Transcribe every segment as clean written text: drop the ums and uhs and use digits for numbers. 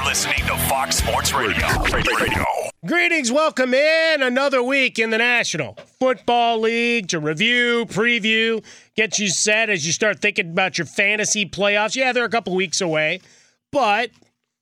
listening to Fox Sports Radio. Greetings, welcome in another week in the National Football League to review, preview, get you set as you start thinking about your fantasy playoffs. Yeah, they're a couple weeks away, but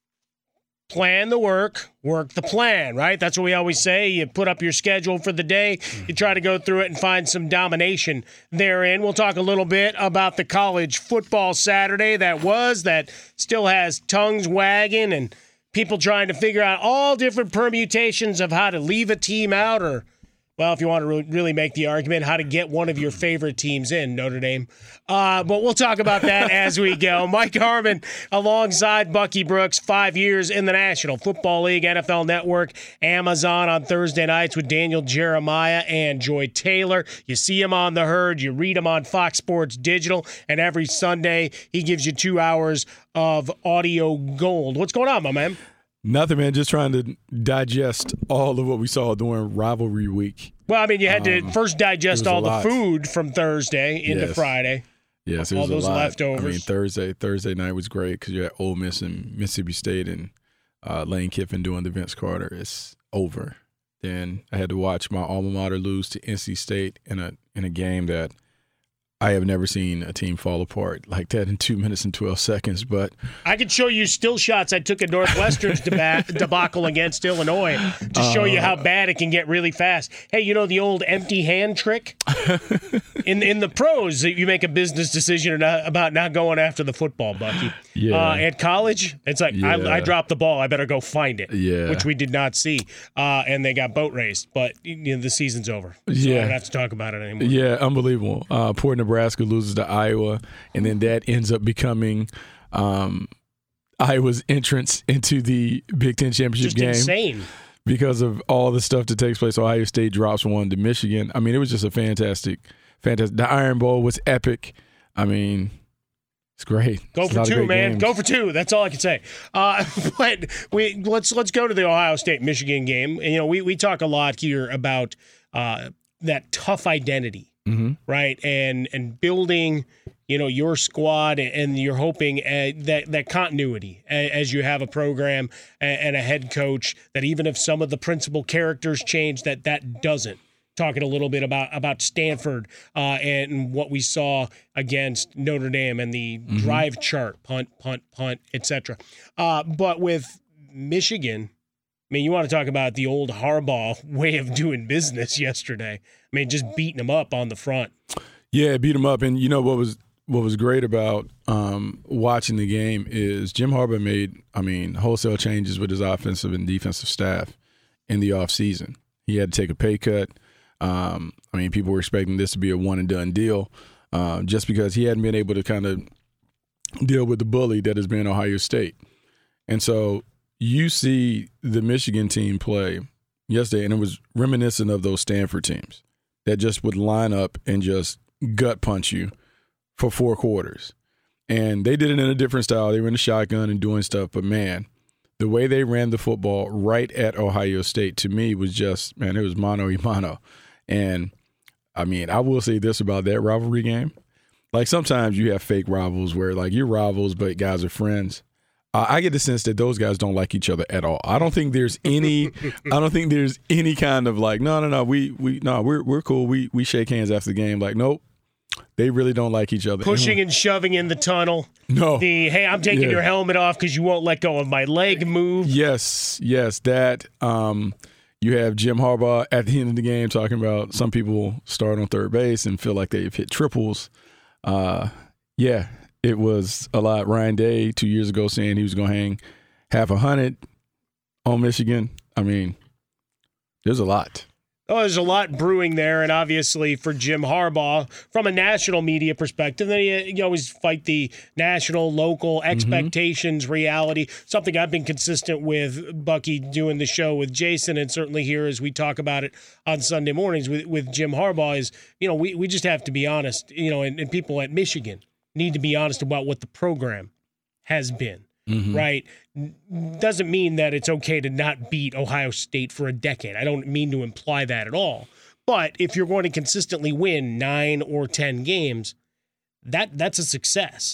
plan the work the plan, right? That's what we always say. You put up your schedule for the day, you try to go through it and find some domination therein. We'll talk a little bit about the college football Saturday that still has tongues wagging and people trying to figure out all different permutations of how to leave a team out or, well, if you want to really make the argument, how to get one of your favorite teams in, Notre Dame. But we'll talk about that as we go. Mike Harmon alongside Bucky Brooks, 5 years in the National Football League, NFL Network, Amazon on Thursday nights with Daniel Jeremiah and Joy Taylor. You see him on The Herd. You read him on Fox Sports Digital. And every Sunday, he gives you 2 hours of audio gold. What's going on, my man? Nothing, man. Just trying to digest all of what we saw during rivalry week. Well, I mean, you had to first digest all the food from Thursday into Friday. Yes, all those leftovers. I mean, Thursday night was great because you had Ole Miss and Mississippi State and Lane Kiffin doing the Vince Carter. It's over. Then I had to watch my alma mater lose to NC State in a game that I have never seen a team fall apart like that in 2 minutes and 12 seconds. But I could show you still shots I took at Northwestern's debacle against Illinois to show you how bad it can get really fast. Hey, you know the old empty hand trick? In the pros, you make a business decision about not going after the football, Bucky. Yeah. At college, it's like, I dropped the ball. I better go find it, which we did not see. And they got boat raced. But the season's over. So I don't have to talk about it anymore. Yeah, unbelievable. Poor Nebraska loses to Iowa, and then that ends up becoming Iowa's entrance into the Big Ten championship game. Just insane. Because of all the stuff that takes place. Ohio State drops one to Michigan. I mean, it was just a fantastic. The Iron Bowl was epic. I mean, it's great. Go for two, man. Games. Go for two. That's all I can say. But let's go to the Ohio State-Michigan game. And, we talk a lot here about that tough identity. Mm-hmm. Right, and building, your squad, and you're hoping that continuity as you have a program and a head coach, that even if some of the principal characters change, that doesn't. Talking a little bit about Stanford and what we saw against Notre Dame and the drive chart, punt, etc. But with Michigan, I mean, you want to talk about the old Harbaugh way of doing business yesterday. I mean, just beating them up on the front. Yeah, beat them up. And what was great about watching the game is Jim Harbaugh made, wholesale changes with his offensive and defensive staff in the offseason. He had to take a pay cut. People were expecting this to be a one-and-done deal just because he hadn't been able to kind of deal with the bully that has been Ohio State. And so you see the Michigan team play yesterday, and it was reminiscent of those Stanford teams that just would line up and just gut punch you for 4 quarters. And they did it in a different style. They were in the shotgun and doing stuff. But, man, the way they ran the football right at Ohio State, to me, was just, it was mano a mano. And, I will say this about that rivalry game. Like, sometimes you have fake rivals where, like, you're rivals, but guys are friends. I get the sense that those guys don't like each other at all. I don't think there's any kind of like, no, we're cool. We shake hands after the game. Like, nope. They really don't like each other. Pushing and shoving in the tunnel. No. Hey, I'm taking your helmet off because you won't let go of my leg move. Yes, that. You have Jim Harbaugh at the end of the game talking about some people start on third base and feel like they've hit triples. It was a lot. Ryan Day 2 years ago saying he was going to hang half 100 on Michigan. There's a lot. Oh, there's a lot brewing there, and obviously for Jim Harbaugh, from a national media perspective, then you always fight the national, local expectations, reality, something I've been consistent with, Bucky, doing the show with Jason, and certainly here as we talk about it on Sunday mornings with Jim Harbaugh is, we just have to be honest, and people at Michigan need to be honest about what the program has been. Right? Doesn't mean that it's okay to not beat Ohio State for a decade. I don't mean to imply that at all. But if you're going to consistently win 9 or 10 games, that's a success.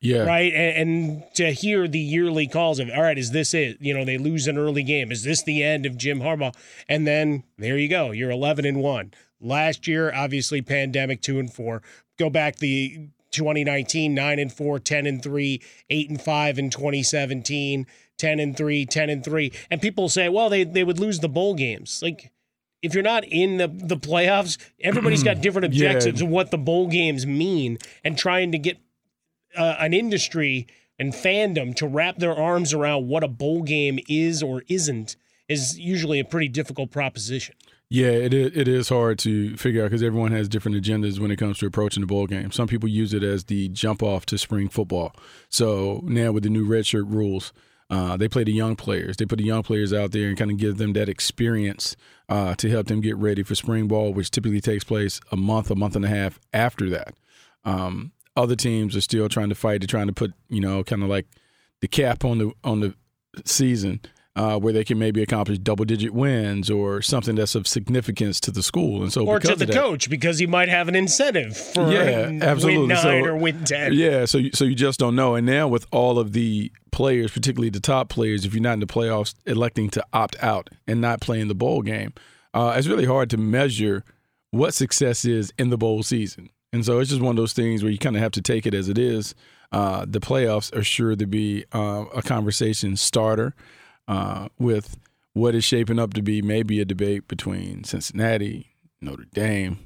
Yeah. Right. And to hear the yearly calls of, all right, is this it? They lose an early game. Is this the end of Jim Harbaugh? And then there you go. You're 11-1. Last year, obviously, pandemic 2-4. Go back the 2019, 9-4, 10-3, 8-5 in 2017, 10-3, 10-3. And people say, well, they would lose the bowl games. Like, if you're not in the playoffs, everybody's got different objectives of what the bowl games mean, and trying to get an industry and fandom to wrap their arms around what a bowl game is or isn't is usually a pretty difficult proposition. Yeah, it is hard to figure out because everyone has different agendas when it comes to approaching the bowl game. Some people use it as the jump off to spring football. So now with the new redshirt rules, they play the young players. They put the young players out there and kind of give them that experience to help them get ready for spring ball, which typically takes place a month and a half after that. Other teams are still trying to fight. They're trying to put, kind of like the cap on the season. Where they can maybe accomplish double-digit wins or something that's of significance to the school, and so or to the coach because he might have an incentive for win 9 or win 10. Yeah, so you just don't know. And now with all of the players, particularly the top players, if you're not in the playoffs, electing to opt out and not playing the bowl game, it's really hard to measure what success is in the bowl season. And so it's just one of those things where you kind of have to take it as it is. The playoffs are sure to be a conversation starter. With what is shaping up to be maybe a debate between Cincinnati, Notre Dame.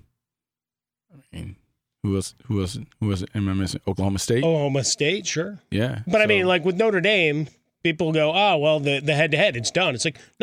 I mean, who else am I missing? Oklahoma State? Oklahoma State, sure. Yeah. But I mean, like with Notre Dame, people go, oh, well, the head-to-head, it's done. It's like, no.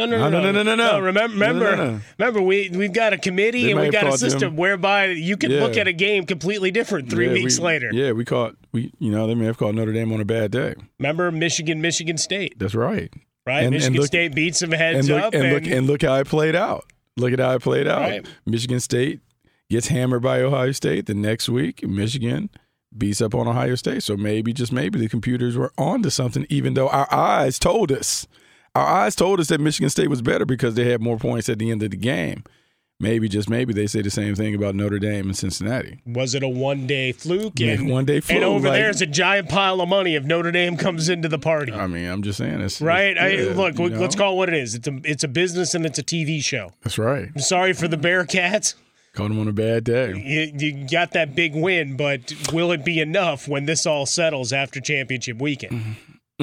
Remember, we've got a committee and we've got a system whereby you can look at a game completely different 3 weeks later. Yeah, they may have caught Notre Dame on a bad day. Remember Michigan State? That's right. Right, Michigan State beats them heads up. And look how it played out. Look at how it played out. Right. Michigan State gets hammered by Ohio State. The next week, Michigan beats up on Ohio State. So maybe, just maybe, the computers were on to something, even though our eyes told us. Our eyes told us that Michigan State was better because they had more points at the end of the game. Maybe, just maybe, they say the same thing about Notre Dame and Cincinnati. Was it a one-day fluke? One-day fluke. And over there's a giant pile of money if Notre Dame comes into the party. I mean, I'm just saying. Let's call it what it is. It's a business and it's a TV show. That's right. I'm sorry for the Bearcats. Caught them on a bad day. You got that big win, but will it be enough when this all settles after championship weekend?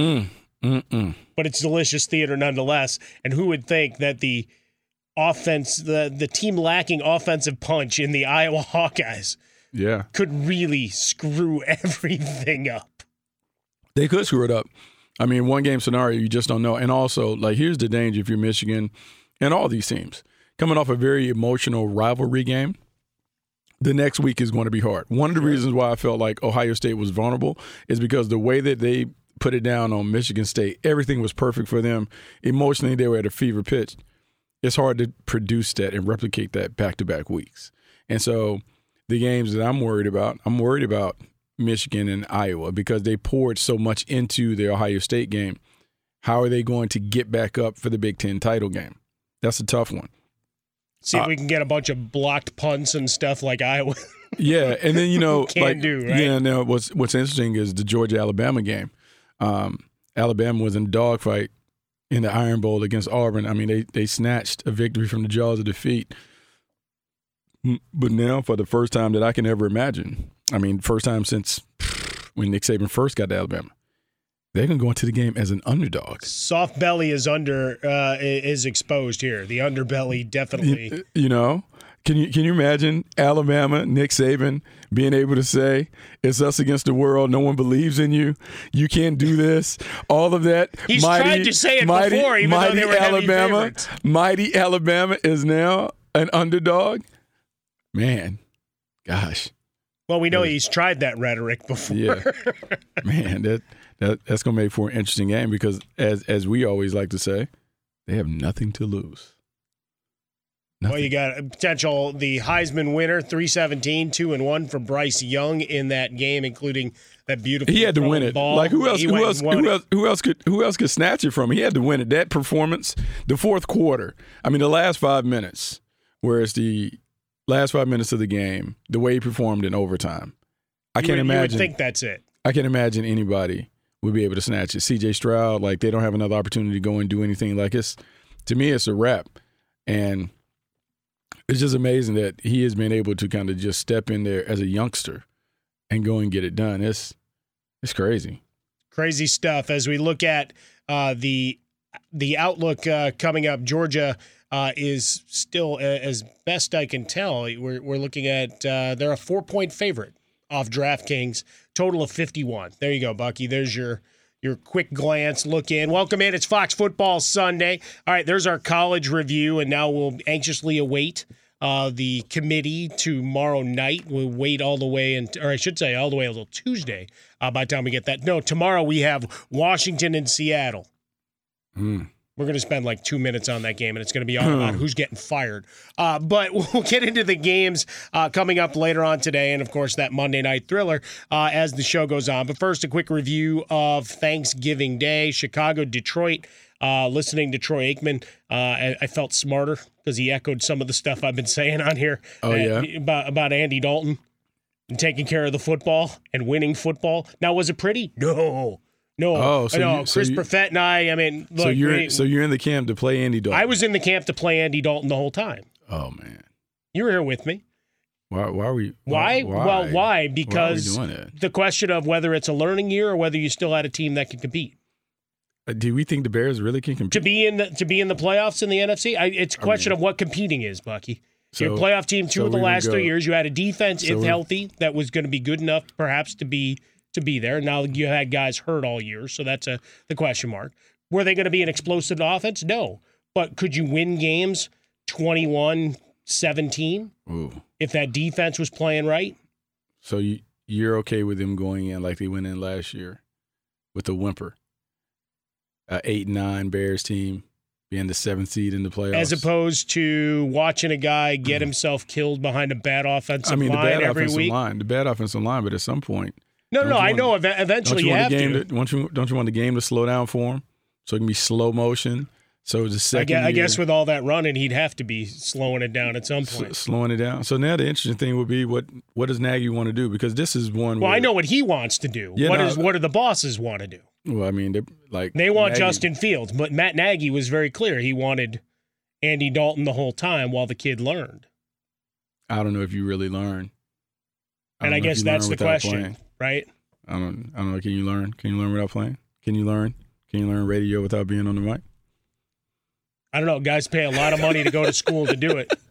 But it's delicious theater nonetheless. And who would think that the offense, the team lacking offensive punch in the Iowa Hawkeyes could really screw everything up. They could screw it up. I mean, one game scenario, you just don't know. And also, like, here's the danger if you're Michigan and all these teams. Coming off a very emotional rivalry game, the next week is going to be hard. One of the reasons why I felt like Ohio State was vulnerable is because the way that they put it down on Michigan State, everything was perfect for them. Emotionally, they were at a fever pitch. It's hard to produce that and replicate that back-to-back weeks. And so the games that I'm worried about Michigan and Iowa because they poured so much into the Ohio State game. How are they going to get back up for the Big Ten title game? That's a tough one. See if we can get a bunch of blocked punts and stuff like Iowa. Yeah, and then, right? Yeah, now what's interesting is the Georgia-Alabama game. Alabama was in a dogfight in the Iron Bowl against Auburn. I mean, they snatched a victory from the jaws of defeat. But now, for the first time that I can ever imagine, I mean, first time since when Nick Saban first got to Alabama, they're going to go into the game as an underdog. Soft belly is exposed here. The underbelly definitely. Can you imagine Alabama, Nick Saban, being able to say, it's us against the world, no one believes in you, you can't do this, all of that. He's tried to say it before, even though they were heavy favorites. Mighty Alabama is now an underdog? Man, gosh. Well, we know he's tried that rhetoric before. Yeah. Man, that's going to make for an interesting game because, as we always like to say, they have nothing to lose. Nothing. Well, you got a potential, the Heisman winner, 317, 2-1 for Bryce Young in that game, including that beautiful. He had to win it. Ball. Like who else could snatch it from him? He had to win it. That performance, the fourth quarter. I mean, the last 5 minutes, whereas the last 5 minutes of the game, the way he performed in overtime. I can't imagine. You would think that's it. I can imagine anybody would be able to snatch it. C.J. Stroud, like they don't have another opportunity to go and do anything. Like to me, it's a wrap. And it's just amazing that he has been able to kind of just step in there as a youngster and go and get it done. It's crazy. Crazy stuff. As we look at the outlook coming up, Georgia is still, as best I can tell, we're looking at they're a 4-point favorite off DraftKings, total of 51. There you go, Bucky. There's your quick glance look in. Welcome in. It's Fox Football Sunday. All right, there's our college review, and now we'll anxiously await the committee tomorrow night. We'll wait all the way, all the way until Tuesday by the time we get that. No, tomorrow we have Washington and Seattle. We're going to spend like 2 minutes on that game, and it's going to be all about who's getting fired. But we'll get into the games coming up later on today, and, of course, that Monday Night Thriller as the show goes on. But first, a quick review of Thanksgiving Day, Chicago, Detroit. Listening to Troy Aikman, I felt smarter because he echoed some of the stuff I've been saying on here about Andy Dalton and taking care of the football and winning football. Now, was it pretty? No. Chris Perfett and I mean, look. So you're in the camp to play Andy Dalton. I was in the camp to play Andy Dalton the whole time. Oh, man. You were here with me. Why are we? Why? Well, why? Because why are we doing that? The question of whether it's a learning year or whether you still had a team that can compete. Do we think the Bears really can compete? To be in the playoffs in the NFC? It's a question of what competing is, Bucky. Your playoff team, two of the last 3 years, you had a defense, if healthy, that was going to be good enough perhaps to be there. Now you had guys hurt all year, so that's the question mark. Were they going to be an explosive offense? No. But could you win games 21-17 if that defense was playing right? So you're okay with them going in like they went in last year with a whimper? 8-9 Bears team being the 7th seed in the playoffs. As opposed to watching a guy get himself killed behind a bad offensive line every week. The bad offensive line, but at some point. I know. Eventually you have to. Don't you want the game to slow down for him so it can be slow motion? So the second I guess with all that running, he'd have to be slowing it down at some point. Slowing it down. So now the interesting thing would be what does Nagy want to do? Because this is one. Well, I know what he wants to do. Yeah, what do the bosses want to do? Well, I mean, they want Nagy. Justin Fields, but Matt Nagy was very clear. He wanted Andy Dalton the whole time while the kid learned. I don't know if you really learn. And I guess that's the question, right? I don't know. Can you learn? Can you learn without playing? Can you learn radio without being on the mic? I don't know. Guys pay a lot of money to go to school to do it.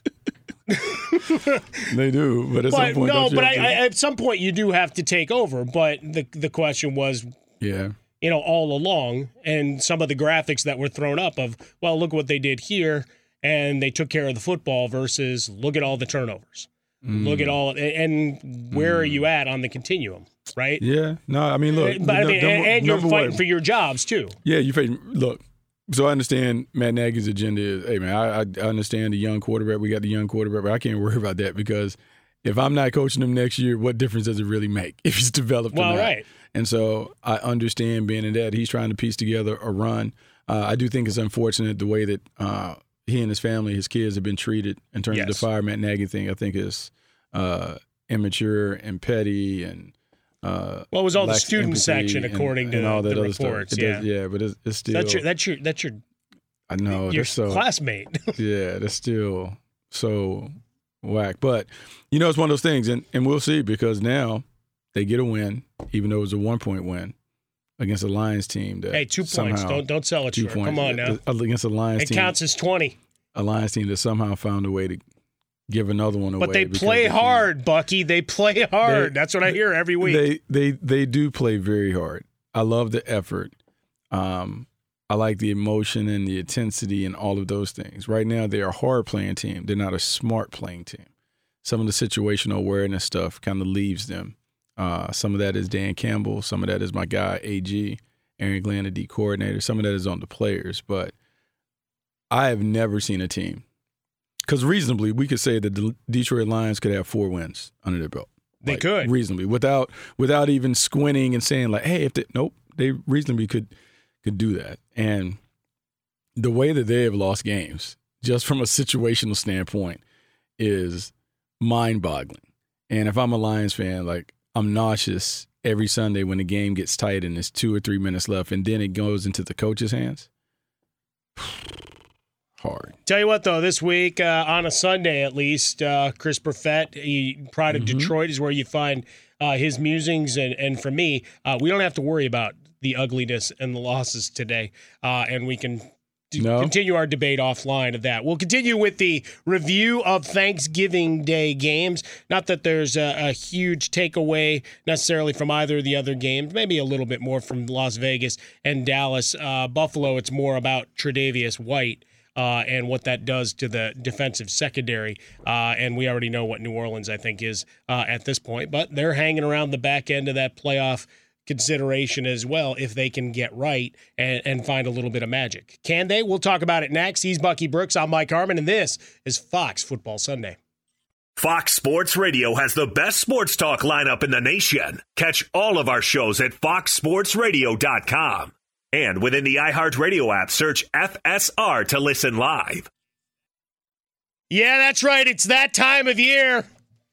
They do, but at some point, at some point you do have to take over. But the question was, all along, and some of the graphics that were thrown up of, well, look what they did here, and they took care of the football versus look at all the turnovers. Look at all, and where are you at on the continuum, right? Yeah, no, I mean, look, and you're fighting for your jobs too. Yeah, you fighting. Look, so I understand Matt Nagy's agenda is, hey man, I understand the young quarterback. We got the young quarterback, but I can't worry about that because if I'm not coaching him next year, what difference does it really make if he's developed or not? Right. And so I understand being in that he's trying to piece together a run. I do think it's unfortunate the way that he and his family, his kids have been treated in terms of the fire Matt Nagy thing. I think is immature and petty and it was all the student section according to all that the other reports. Stuff. But it's still that's your I know your that's classmate. Yeah, that's still so whack. But it's one of those things, and we'll see because now they get a win, even though it was a 1-point win against a Lions team. That 2 points. Don't sell it short. Come on now. Against a Lions team. It counts as 20. A Lions team that somehow found a way to give another one away. But they play hard, Bucky. They play hard. That's what I hear every week. They do play very hard. I love the effort. I like the emotion and the intensity and all of those things. Right now, they're a hard-playing team. They're not a smart-playing team. Some of the situational awareness stuff kind of leaves them. Some of that is Dan Campbell. Some of that is my guy, AG, Aaron Glenn, the D coordinator. Some of that is on the players. But I have never seen a team. Because reasonably, we could say that the Detroit Lions could have 4 wins under their belt. They could. Reasonably. Without even squinting and saying, like, hey, they reasonably could do that. And the way that they have lost games, just from a situational standpoint, is mind-boggling. And if I'm a Lions fan, like, I'm nauseous every Sunday when the game gets tight and there's 2 or 3 minutes left, and then it goes into the coach's hands. Hard. Tell you what, though, this week on a Sunday at least, Chris Perfett, Pride of Detroit, is where you find his musings. And for me, we don't have to worry about the ugliness and the losses today, and we can continue our debate offline of that. We'll continue with the review of Thanksgiving Day games. Not that there's a huge takeaway necessarily from either of the other games. Maybe a little bit more from Las Vegas and Dallas. Buffalo, it's more about Tre'Davious White. And what that does to the defensive secondary. And we already know what New Orleans, I think, is at this point. But they're hanging around the back end of that playoff consideration as well if they can get right and find a little bit of magic. Can they? We'll talk about it next. He's Bucky Brooks. I'm Mike Harmon, and this is Fox Football Sunday. Fox Sports Radio has the best sports talk lineup in the nation. Catch all of our shows at foxsportsradio.com. And within the iHeartRadio app, search FSR to listen live. Yeah, that's right. It's that time of year.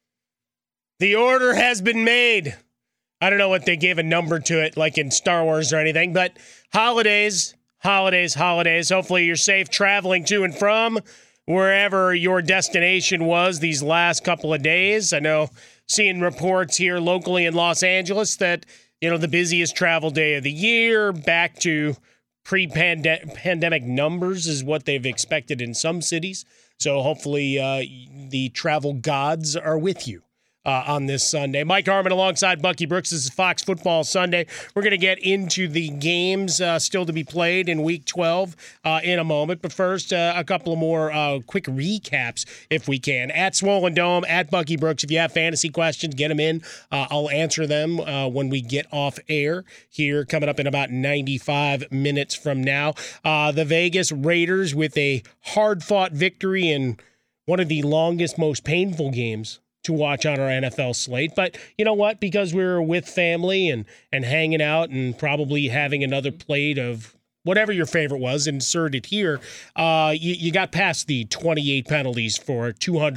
The order has been made. I don't know what they gave a number to it, like in Star Wars or anything, but holidays. Hopefully you're safe traveling to and from wherever your destination was these last couple of days. I know seeing reports here locally in Los Angeles that the busiest travel day of the year, back to pre-pandemic numbers is what they've expected in some cities. So hopefully the travel gods are with you on this Sunday. Mike Harmon alongside Bucky Brooks. This is Fox Football Sunday. We're going to get into the games still to be played in Week 12 in a moment. But first, a couple of more quick recaps, if we can. At Swollen Dome, at Bucky Brooks. If you have fantasy questions, get them in. I'll answer them when we get off air here, coming up in about 95 minutes from now. The Vegas Raiders with a hard-fought victory in one of the longest, most painful games to watch on our NFL slate. But you know what? Because we were with family and hanging out and probably having another plate of whatever your favorite was inserted here, you got past the 28 penalties for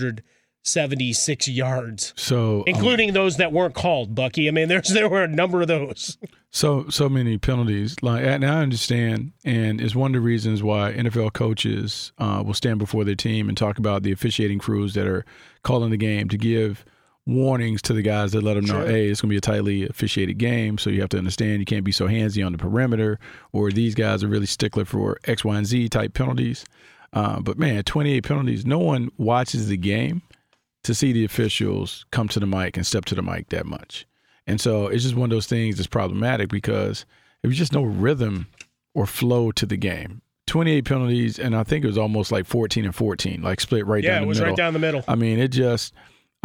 276 yards. So including those that weren't called, Bucky. I mean, there were a number of those. So many penalties. And I understand, and it's one of the reasons why NFL coaches will stand before their team and talk about the officiating crews that are calling the game to give warnings to the guys that let them know, hey, it's going to be a tightly officiated game, so you have to understand you can't be so handsy on the perimeter, or these guys are really stickler for X, Y, and Z type penalties. But, man, 28 penalties, no one watches the game to see the officials come to the mic and step to the mic that much. And so it's just one of those things that's problematic because there's just no rhythm or flow to the game. 28 penalties, and I think it was almost like 14 and 14, like split right down the middle. Yeah, it was right down the middle. I mean, it's just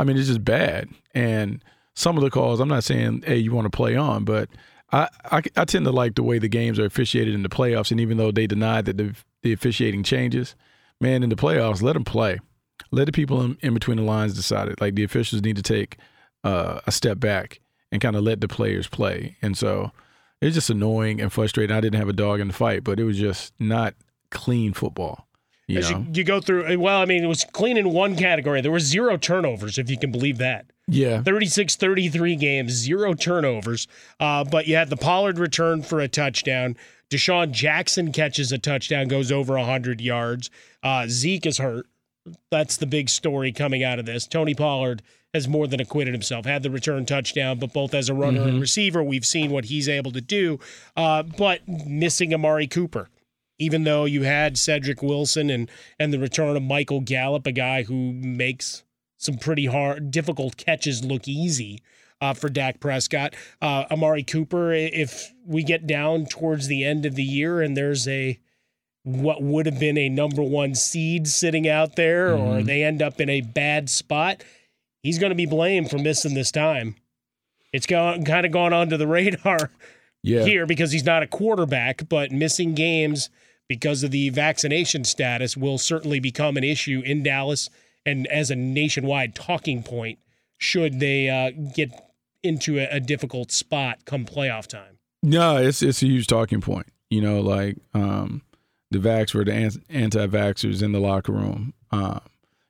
bad. And some of the calls, I'm not saying, hey, you want to play on, but I tend to like the way the games are officiated in the playoffs. And even though they denied that the officiating changes, man, in the playoffs, let them play. Let the people in between the lines decide it. Like, the officials need to take a step back and kind of let the players play. And so it's just annoying and frustrating. I didn't have a dog in the fight, but it was just not clean football. You go through, well, I mean, it was clean in one category. There were 0 turnovers, if you can believe that. Yeah. 36-33 games, 0 turnovers. But you had the Pollard return for a touchdown. Deshaun Jackson catches a touchdown, goes over 100 yards. Zeke is hurt. That's the big story coming out of this. Tony Pollard has more than acquitted himself, had the return touchdown, but both as a runner and receiver, we've seen what he's able to do. But missing Amari Cooper, even though you had Cedric Wilson and the return of Michael Gallup, a guy who makes some pretty difficult catches look easy for Dak Prescott. Amari Cooper, if we get down towards the end of the year and there's what would have been a number 1 seed sitting out there, or they end up in a bad spot, he's going to be blamed for missing this time. It's kind of gone under the radar here because he's not a quarterback, but missing games because of the vaccination status will certainly become an issue in Dallas and as a nationwide talking point should they get into a difficult spot come playoff time. No, it's a huge talking point. The vax were the anti-vaxxers in the locker room.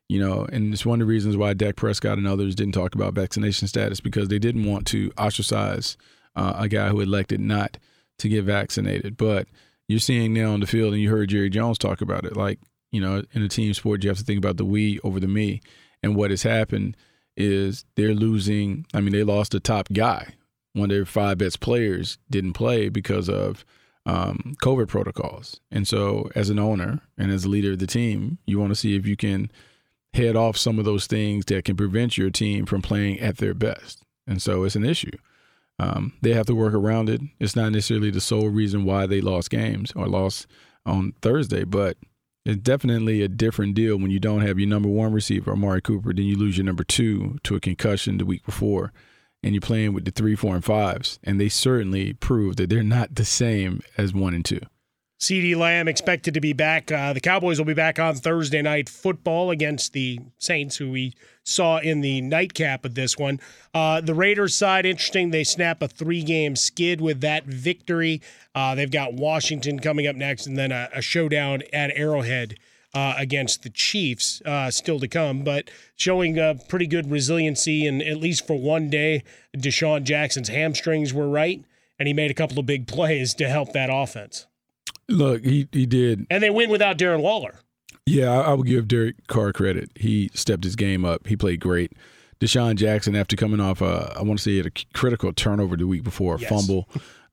And it's one of the reasons why Dak Prescott and others didn't talk about vaccination status, because they didn't want to ostracize a guy who elected not to get vaccinated. But you're seeing now on the field, and you heard Jerry Jones talk about it, like, in a team sport, you have to think about the we over the me. And what has happened is they're losing. I mean, they lost a top guy. One of their 5 best players didn't play because of COVID protocols. And so as an owner and as a leader of the team, you want to see if you can head off some of those things that can prevent your team from playing at their best. And so it's an issue. They have to work around it. It's not necessarily the sole reason why they lost games or lost on Thursday, but it's definitely a different deal when you don't have your number 1 receiver, Amari Cooper, then you lose your number 2 to a concussion the week before, and you're playing with the 3, 4, and 5s, and they certainly prove that they're not the same as 1 and 2. CeeDee Lamb expected to be back. The Cowboys will be back on Thursday Night Football against the Saints, who we saw in the nightcap of this one. The Raiders side, interesting. They snap a 3-game skid with that victory. They've got Washington coming up next, and then a showdown at Arrowhead against the Chiefs still to come, but showing pretty good resiliency. And at least for one day, Deshaun Jackson's hamstrings were right, and he made a couple of big plays to help that offense. Look, he did. And they win without Darren Waller. Yeah, I would give Derek Carr credit. He stepped his game up. He played great. Deshaun Jackson, after coming off, I want to say, a critical turnover the week before, a fumble,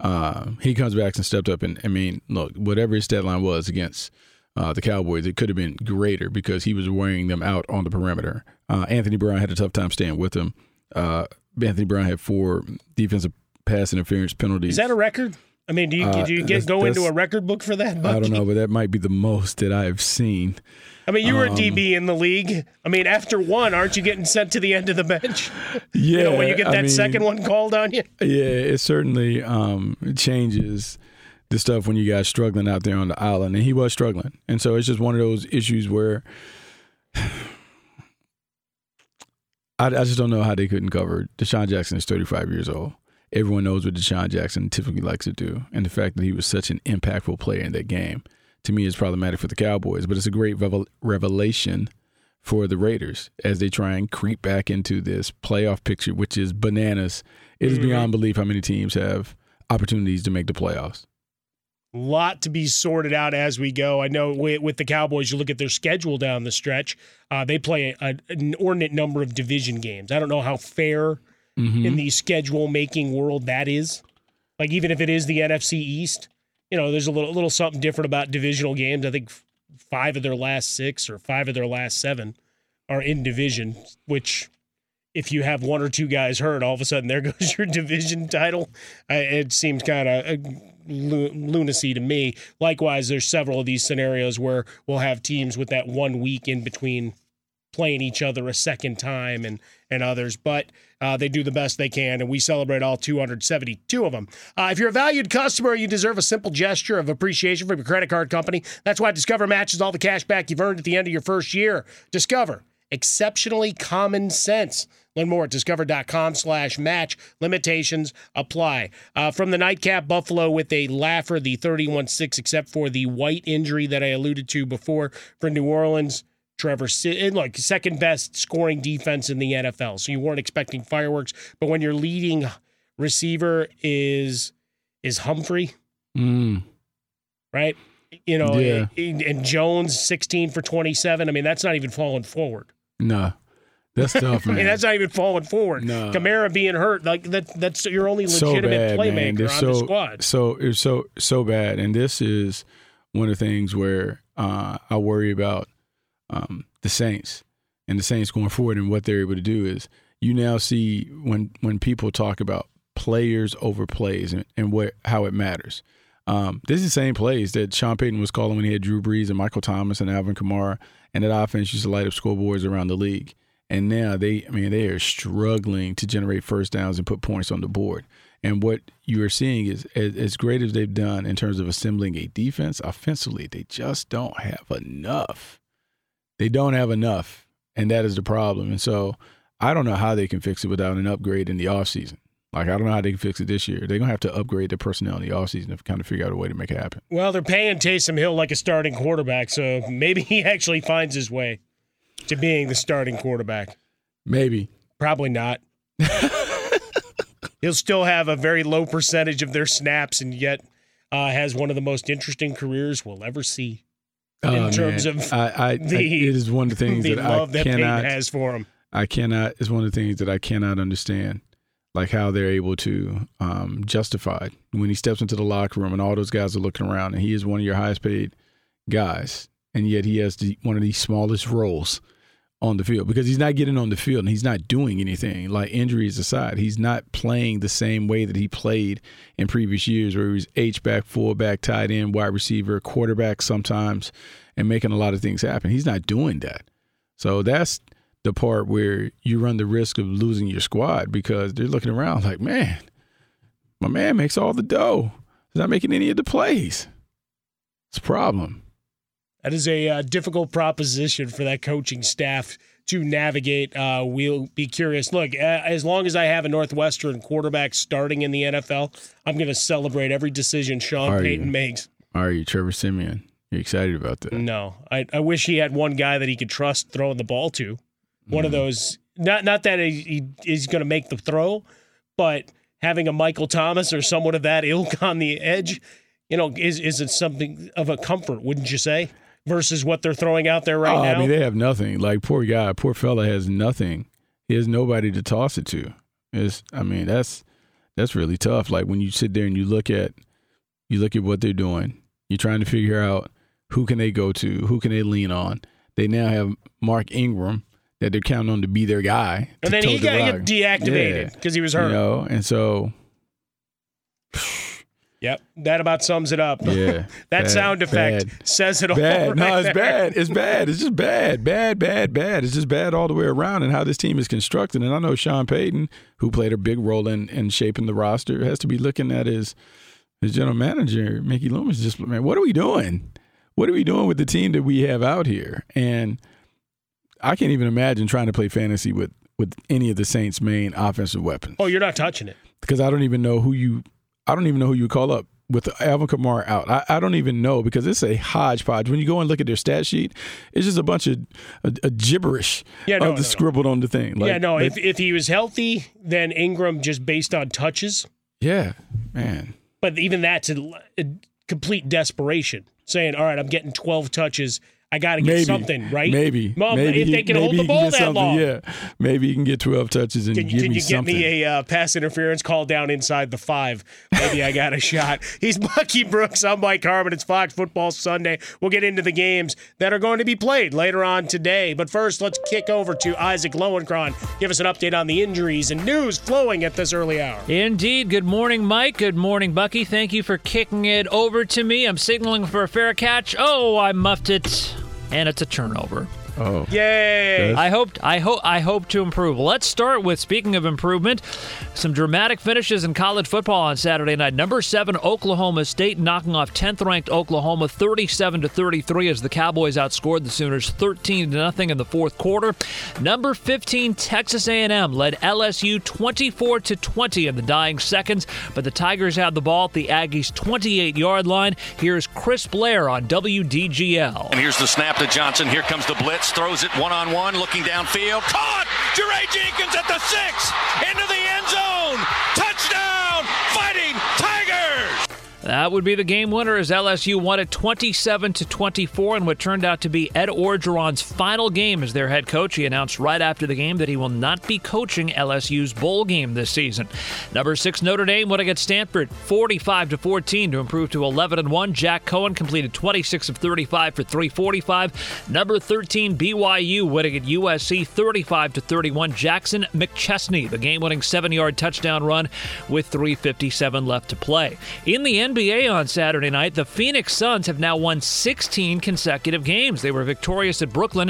he comes back and stepped up. And, I mean, look, whatever his stat line was against the Cowboys, it could have been greater because he was wearing them out on the perimeter. Anthony Brown had a tough time staying with him. Anthony Brown had 4 defensive pass interference penalties. Is that a record? I mean, do you go into a record book for that, Bucky? I don't know, but that might be the most that I've seen. I mean, you were a DB in the league. I mean, after 1, aren't you getting sent to the end of the bench? Yeah. When you get that second one called on you? Yeah, it certainly changes the stuff when you guys struggling out there on the island. And he was struggling. And so it's just one of those issues where I just don't know how they couldn't cover. Deshaun Jackson is 35 years old. Everyone knows what Deshaun Jackson typically likes to do. And the fact that he was such an impactful player in that game, to me, is problematic for the Cowboys. But it's a great revelation for the Raiders as they try and creep back into this playoff picture, which is bananas. It is beyond belief how many teams have opportunities to make the playoffs. A lot to be sorted out as we go. I know with the Cowboys, you look at their schedule down the stretch. They play an inordinate number of division games. I don't know how fair in the schedule-making world that is. Like, even if it is the NFC East, there's a little something different about divisional games. I think 5 of their last 6 or 5 of their last 7 are in division, which if you have 1 or 2 guys hurt, all of a sudden there goes your division title. It seems kind of lunacy to me. Likewise, there's several of these scenarios where we'll have teams with that 1 week in between playing each other a second time and others, but they do the best they can, and we celebrate all 272 of them. If you're a valued customer, you deserve a simple gesture of appreciation from your credit card company. That's why Discover matches all the cash back you've earned at the end of your first year. Discover. Exceptionally common sense. Learn more at discover.com/match. Limitations apply. From the nightcap, Buffalo with a laugher, the 31-6, except for the White injury that I alluded to before. For New Orleans, Trevor, look, second best scoring defense in the NFL. So you weren't expecting fireworks, but when your leading receiver is Humphrey, right? And Jones 16 for 27. I mean, that's not even falling forward. No, that's tough, man. I mean, that's not even falling forward. No. Kamara being hurt, like that's your only legitimate playmaker on the squad. So it's so bad, and this is one of the things where I worry about the Saints and the Saints going forward, and what they're able to do is you now see when people talk about players over plays and how it matters. This is the same plays that Sean Payton was calling when he had Drew Brees and Michael Thomas and Alvin Kamara, and that offense used to light up scoreboards around the league. And now they are struggling to generate first downs and put points on the board. And what you are seeing is, as great as they've done in terms of assembling a defense, offensively, they just don't have enough. They don't have enough, and that is the problem. And so I don't know how they can fix it without an upgrade in the offseason. Like, I don't know how they can fix it this year. They're going to have to upgrade their personnel in the offseason to kind of figure out a way to make it happen. Well, they're paying Taysom Hill like a starting quarterback, so maybe he actually finds his way. to being the starting quarterback? Maybe. Probably not. He'll still have a very low percentage of their snaps, and yet has one of the most interesting careers we'll ever see. In terms of it is one of the things the that love that Peyton cannot has for him. It's one of the things that I cannot understand, like how they're able to justify it. When he steps into the locker room and all those guys are looking around, and he is one of your highest paid guys, and yet he has one of the smallest roles on the field because he's not getting on the field and he's not doing anything. Like, injuries aside, he's not playing the same way that he played in previous years where he was H-back, fullback, tight end, wide receiver, quarterback sometimes, and making a lot of things happen. He's not doing that. So that's the part where you run the risk of losing your squad because they're looking around like, man, my man makes all the dough. He's not making any of the plays. It's a problem. That is a difficult proposition for that coaching staff to navigate. We'll be curious. Look, as long as I have a Northwestern quarterback starting in the NFL, I'm going to celebrate every decision Sean Payton makes. Are you, Trevor Siemian? You're excited about that? No. I wish he had one guy that he could trust throwing the ball to. One of those, not that he is going to make the throw, but having a Michael Thomas or someone of that ilk on the edge, is it something of a comfort, wouldn't you say? Versus what they're throwing out there right now? I mean, they have nothing. Like, poor guy, poor fella has nothing. He has nobody to toss it to. That's really tough. Like, when you sit there and you look at what they're doing, you're trying to figure out who can they go to, who can they lean on. They now have Mark Ingram that they're counting on to be their guy. And then he got to get deactivated because he was hurt. And so... Yep, that about sums it up. Yeah, that sound effect says it all. Bad. No, it's there. bad. It's bad. It's just bad. Bad. It's just bad all the way around and how this team is constructed. And I know Sean Payton, who played a big role in shaping the roster, has to be looking at his general manager, Mickey Loomis, just, man, what are we doing? What are we doing with the team that we have out here? And I can't even imagine trying to play fantasy with any of the Saints' main offensive weapons. Oh, you're not touching it. Because I don't even know who you call up with Alvin Kamara out. I don't even know because it's a hodgepodge. When you go and look at their stat sheet, it's just a bunch of a gibberish scribbled on the thing. Like, if he was healthy, then Ingram just based on touches. Yeah, man. But even that's a complete desperation, saying, all right, I'm getting 12 touches. I got to get something, right? Maybe. If they can hold the ball that long. Yeah. Maybe you can get 12 touches and give me something. Can you get me a pass interference call down inside the 5? Maybe I got a shot. He's Bucky Brooks. I'm Mike Harmon. It's Fox Football Sunday. We'll get into the games that are going to be played later on today. But first, let's kick over to Isaac Lowenkron. Give us an update on the injuries and news flowing at this early hour. Indeed. Good morning, Mike. Good morning, Bucky. Thank you for kicking it over to me. I'm signaling for a fair catch. Oh, I muffed it. And it's a turnover. Oh. Yay! I hope to improve. Let's start with, speaking of improvement, some dramatic finishes in college football on Saturday night. Number 7, Oklahoma State knocking off 10th-ranked Oklahoma 37-33 as the Cowboys outscored the Sooners 13-0 in the fourth quarter. Number 15, Texas A&M led LSU 24-20 in the dying seconds, but the Tigers had the ball at the Aggies' 28-yard line. Here's Chris Blair on WDGL. And here's the snap to Johnson. Here comes the blitz. Throws it one-on-one, looking downfield. Caught! Jeray Jenkins at the 6! Into the end zone! Touchdown! Fighting Tigers! That would be the game winner as LSU won it 27-24 in what turned out to be Ed Orgeron's final game as their head coach. He announced right after the game that he will not be coaching LSU's bowl game this season. Number 6, Notre Dame won against Stanford 45-14 to improve to 11-1. Jack Cohen completed 26 of 35 for 345. Number 13, BYU winning at USC 35-31. Jackson McChesney, the game-winning 7-yard touchdown run with 3:57 left to play. In the NBA on Saturday night, the Phoenix Suns have now won 16 consecutive games. They were victorious at Brooklyn,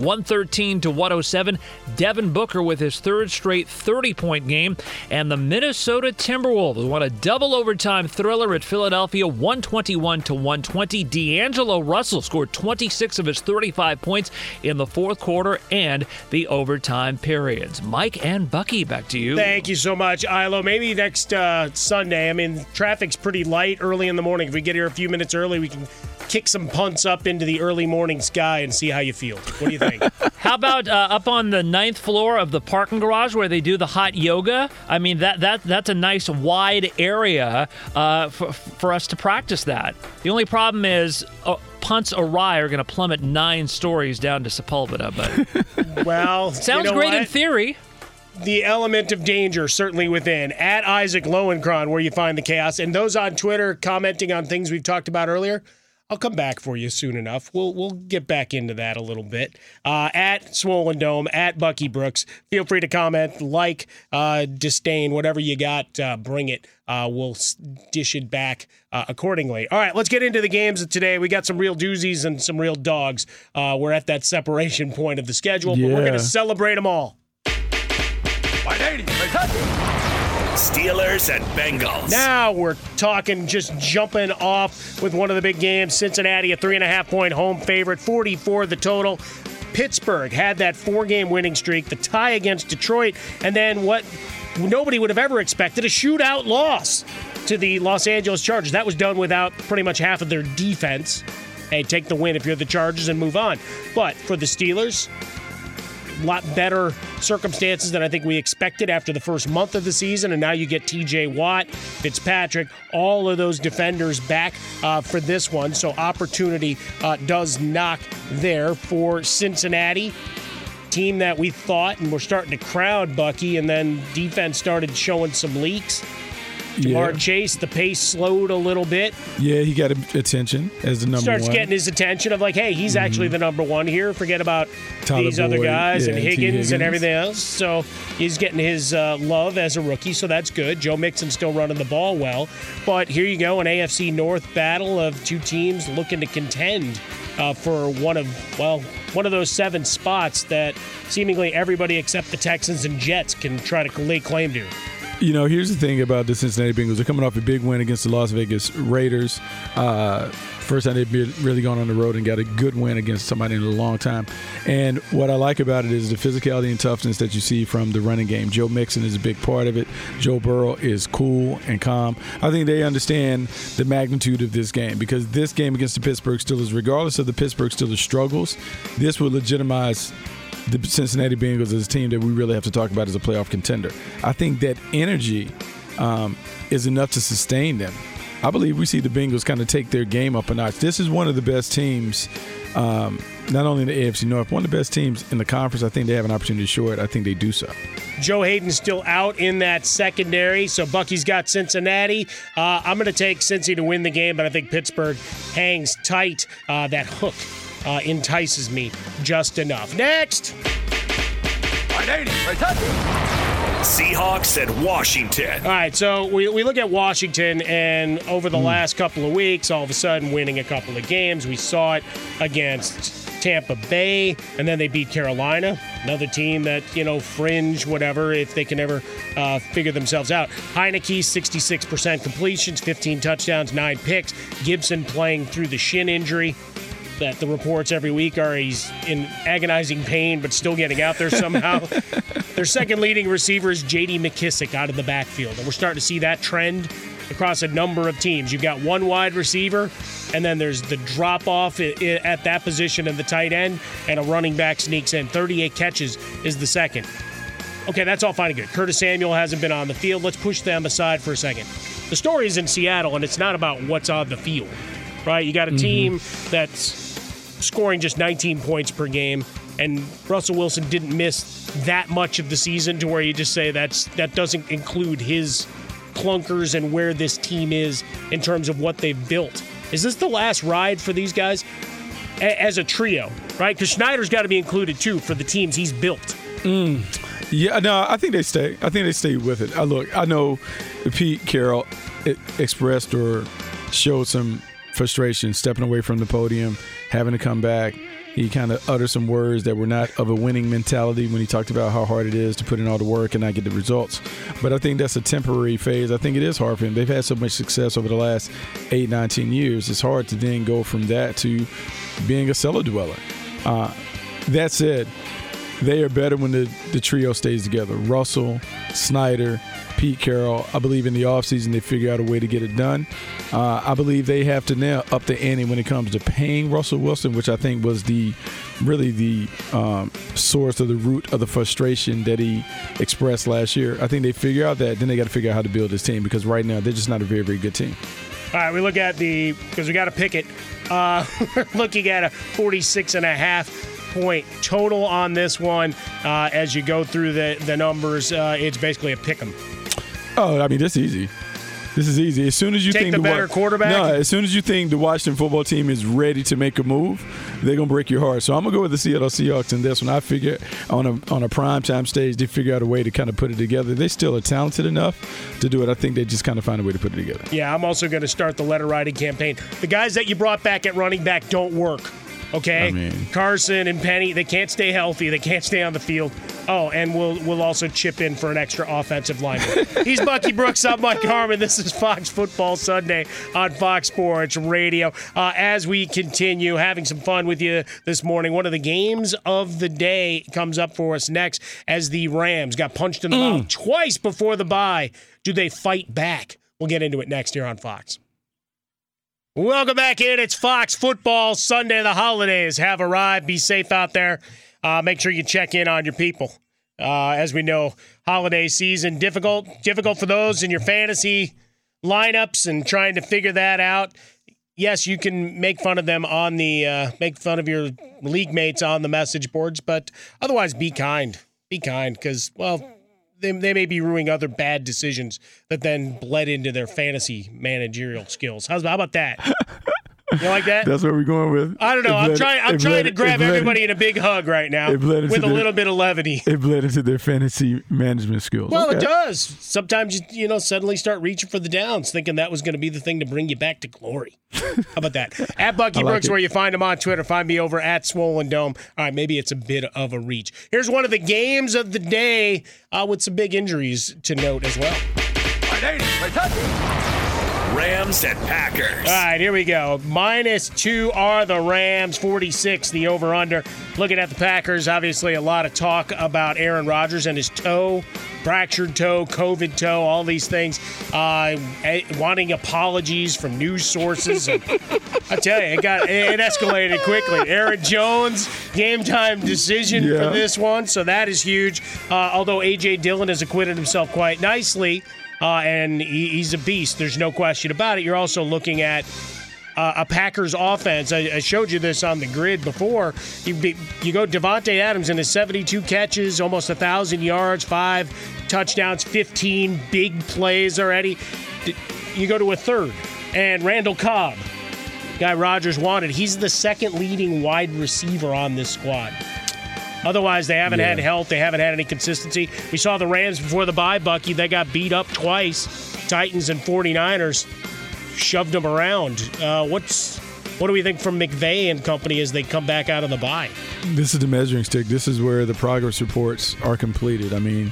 113-107. Devin Booker with his third straight 30-point game. And the Minnesota Timberwolves won a double overtime thriller at Philadelphia, 121-120. D'Angelo Russell scored 26 of his 35 points in the fourth quarter and the overtime periods. Mike and Bucky, back to you. Thank you so much, Ilo. Maybe next Sunday. I mean, traffic's pretty light early in the morning. If we get here a few minutes early, we can kick some punts up into the early morning sky and see how you feel. What do you think? How about up on the 9th floor of the parking garage where they do the hot yoga? I mean, that's a nice wide area for us to practice that. The only problem is punts awry are going to plummet 9 stories down to Sepulveda. But well, sounds great in theory. The element of danger certainly within. At Isaac Lowenkron, where you find the chaos. And those on Twitter commenting on things we've talked about earlier, I'll come back for you soon enough. We'll get back into that a little bit. At Swollen Dome, at Bucky Brooks. Feel free to comment, like, disdain, whatever you got, bring it. We'll dish it back accordingly. All right, let's get into the games of today. We got some real doozies and some real dogs. We're at that separation point of the schedule, but we're going to celebrate them all. Steelers and Bengals. Now we're talking, just jumping off with one of the big games. Cincinnati, a 3.5-point home favorite, 44 the total. Pittsburgh had that 4-game winning streak, the tie against Detroit, and then what nobody would have ever expected, a shootout loss to the Los Angeles Chargers. That was done without pretty much half of their defense. Hey, take the win if you're the Chargers and move on. But for the Steelers, a lot better circumstances than I think we expected after the first month of the season, and now you get T.J. Watt, Fitzpatrick, all of those defenders back for this one, so opportunity does knock there for Cincinnati. Team that we thought, and we're starting to crowd Bucky, and then defense started showing some leaks. Jamar Chase, the pace slowed a little bit. Yeah, he got attention as the number one. Starts getting his attention of like, hey, he's actually the number one here. Forget about Tyler these other Boyd, guys and T. Higgins and everything else. So he's getting his love as a rookie, so that's good. Joe Mixon still running the ball well. But here you go, an AFC North battle of two teams looking to contend for one of those 7 spots that seemingly everybody except the Texans and Jets can try to lay claim to. You know, here's the thing about the Cincinnati Bengals. They're coming off a big win against the Las Vegas Raiders. First time they've really gone on the road and got a good win against somebody in a long time. And what I like about it is the physicality and toughness that you see from the running game. Joe Mixon is a big part of it. Joe Burrow is cool and calm. I think they understand the magnitude of this game, because this game against the Pittsburgh Steelers, regardless of the Pittsburgh Steelers' struggles, this will legitimize the Cincinnati Bengals as a team that we really have to talk about as a playoff contender. I think that energy is enough to sustain them. I believe we see the Bengals kind of take their game up a notch. This is one of the best teams, not only in the AFC North, one of the best teams in the conference. I think they have an opportunity to show it. I think they do so. Joe Hayden's still out in that secondary, so Bucky's got Cincinnati. I'm going to take Cincy to win the game, but I think Pittsburgh hangs tight. That hook entices me just enough. Next. Seahawks and Washington. All right, so we look at Washington, and over the last couple of weeks, all of a sudden winning a couple of games. We saw it against Tampa Bay, and then they beat Carolina, another team that, fringe, whatever, if they can ever figure themselves out. Heineke, 66% completions, 15 touchdowns, 9 picks. Gibson playing through the shin injury that the reports every week are he's in agonizing pain but still getting out there somehow. Their second leading receiver is J.D. McKissick out of the backfield, and we're starting to see that trend across a number of teams. You've got one wide receiver, and then there's the drop-off at that position in the tight end, and a running back sneaks in. 38 catches is the second. Okay, that's all fine and good. Curtis Samuel hasn't been on the field. Let's push them aside for a second. The story is in Seattle, and it's not about what's on the field, right? You got a team that's scoring just 19 points per game, and Russell Wilson didn't miss that much of the season to where you just say that doesn't include his clunkers and where this team is in terms of what they've built. Is this the last ride for these guys as a trio, right? Because Schneider's got to be included too for the teams he's built. Yeah, no, I think they stay. I think they stay with it. Look, I know Pete Carroll expressed or showed some frustration stepping away from the podium, having to come back. He kind of uttered some words that were not of a winning mentality when he talked about how hard it is to put in all the work and not get the results. But I think that's a temporary phase. I think it is hard for him. They've had so much success over the last 8, 9, 10 years. It's hard to then go from that to being a cellar dweller. That said, they are better when the trio stays together. Russell, Snyder, Pete Carroll. I believe in the offseason they figure out a way to get it done. I believe they have to now up the ante when it comes to paying Russell Wilson, which I think was the source of the root of the frustration that he expressed last year. I think they figure out that, then they got to figure out how to build this team, because right now they're just not a very, very good team. All right, we look at because we got to pick it. We're looking at a 46.5-point total on this one. As you go through the numbers, it's basically a pick 'em. Oh, I mean, this is easy. This is easy. As soon as you think the better quarterback. No, as soon as you think the Washington football team is ready to make a move, they're gonna break your heart. So I'm gonna go with the Seattle Seahawks in this one. I figure on a primetime stage, they figure out a way to kind of put it together. They still are talented enough to do it. I think they just kind of find a way to put it together. Yeah, I'm also going to start the letter writing campaign. The guys that you brought back at running back don't work. Okay, I mean, Carson and Penny, they can't stay healthy. They can't stay on the field. Oh, and we'll also chip in for an extra offensive lineman. He's Bucky Brooks. I'm Mike Harmon. This is Fox Football Sunday on Fox Sports Radio. As we continue having some fun with you this morning, one of the games of the day comes up for us next as the Rams got punched in the mouth twice before the bye. Do they fight back? We'll get into it next here on Fox. Welcome back in. It's Fox Football Sunday. The holidays have arrived. Be safe out there. Make sure you check in on your people. As we know, holiday season, difficult for those in your fantasy lineups and trying to figure that out. Yes, you can make fun of them on make fun of your league mates on the message boards, but otherwise be kind. Be kind, because, well, they may be ruining other bad decisions that then bled into their fantasy managerial skills. How about that? You like that? That's what we're going with. I don't know. I'm trying to grab everybody in a big hug right now with a little bit of levity. It bled into their fantasy management skills. Well, It does. Sometimes you suddenly start reaching for the downs, thinking that was going to be the thing to bring you back to glory. How about that? At Bucky Brooks, where you find him on Twitter. Find me over at Swollen Dome. All right, maybe it's a bit of a reach. Here's one of the games of the day with some big injuries to note as well. Rams and Packers. All right, here we go. -2 are the Rams, 46 the over-under. Looking at the Packers, obviously a lot of talk about Aaron Rodgers and his toe, fractured toe, COVID toe, all these things, wanting apologies from news sources. And I tell you, it escalated quickly. Aaron Jones, game time decision for this one, so that is huge. Although A.J. Dillon has acquitted himself quite nicely, and he's a beast. There's no question about it. You're also looking at a Packers offense. I showed you this on the grid before. You go Devontae Adams in his 72 catches, almost 1,000 yards, 5 touchdowns, 15 big plays already. You go to a third, and Randall Cobb, guy Rodgers wanted, he's the second leading wide receiver on this squad. Otherwise, they haven't had health. They haven't had any consistency. We saw the Rams before the bye, Bucky. They got beat up twice. Titans and 49ers shoved them around. What do we think from McVay and company as they come back out of the bye? This is the measuring stick. This is where the progress reports are completed. I mean,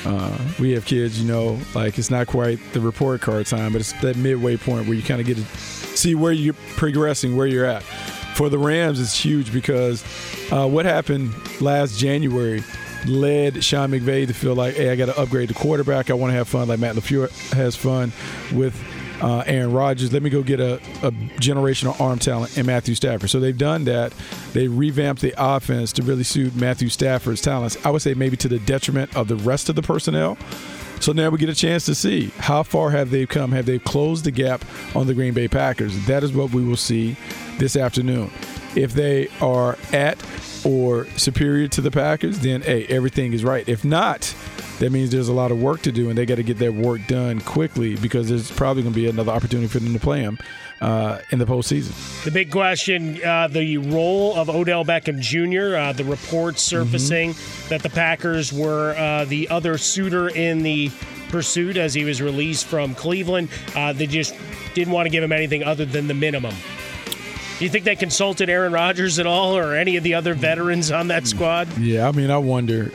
we have kids, like it's not quite the report card time, but it's that midway point where you kind of get to see where you're progressing, where you're at. For the Rams, it's huge because what happened last January led Sean McVay to feel like, hey, I got to upgrade the quarterback. I want to have fun like Matt LaFleur has fun with Aaron Rodgers. Let me go get a generational arm talent in Matthew Stafford. So they've done that. They revamped the offense to really suit Matthew Stafford's talents. I would say maybe to the detriment of the rest of the personnel. So now we get a chance to see how far have they come. Have they closed the gap on the Green Bay Packers? That is what we will see this afternoon. If they are at or superior to the Packers, then, hey, everything is right. If not, that means there's a lot of work to do, and they got to get that work done quickly because there's probably going to be another opportunity for them to play them in the postseason. The big question, the role of Odell Beckham Jr., the reports surfacing that the Packers were the other suitor in the pursuit as he was released from Cleveland. They just didn't want to give him anything other than the minimum. Do you think they consulted Aaron Rodgers at all or any of the other veterans on that squad? Yeah, I mean, I wonder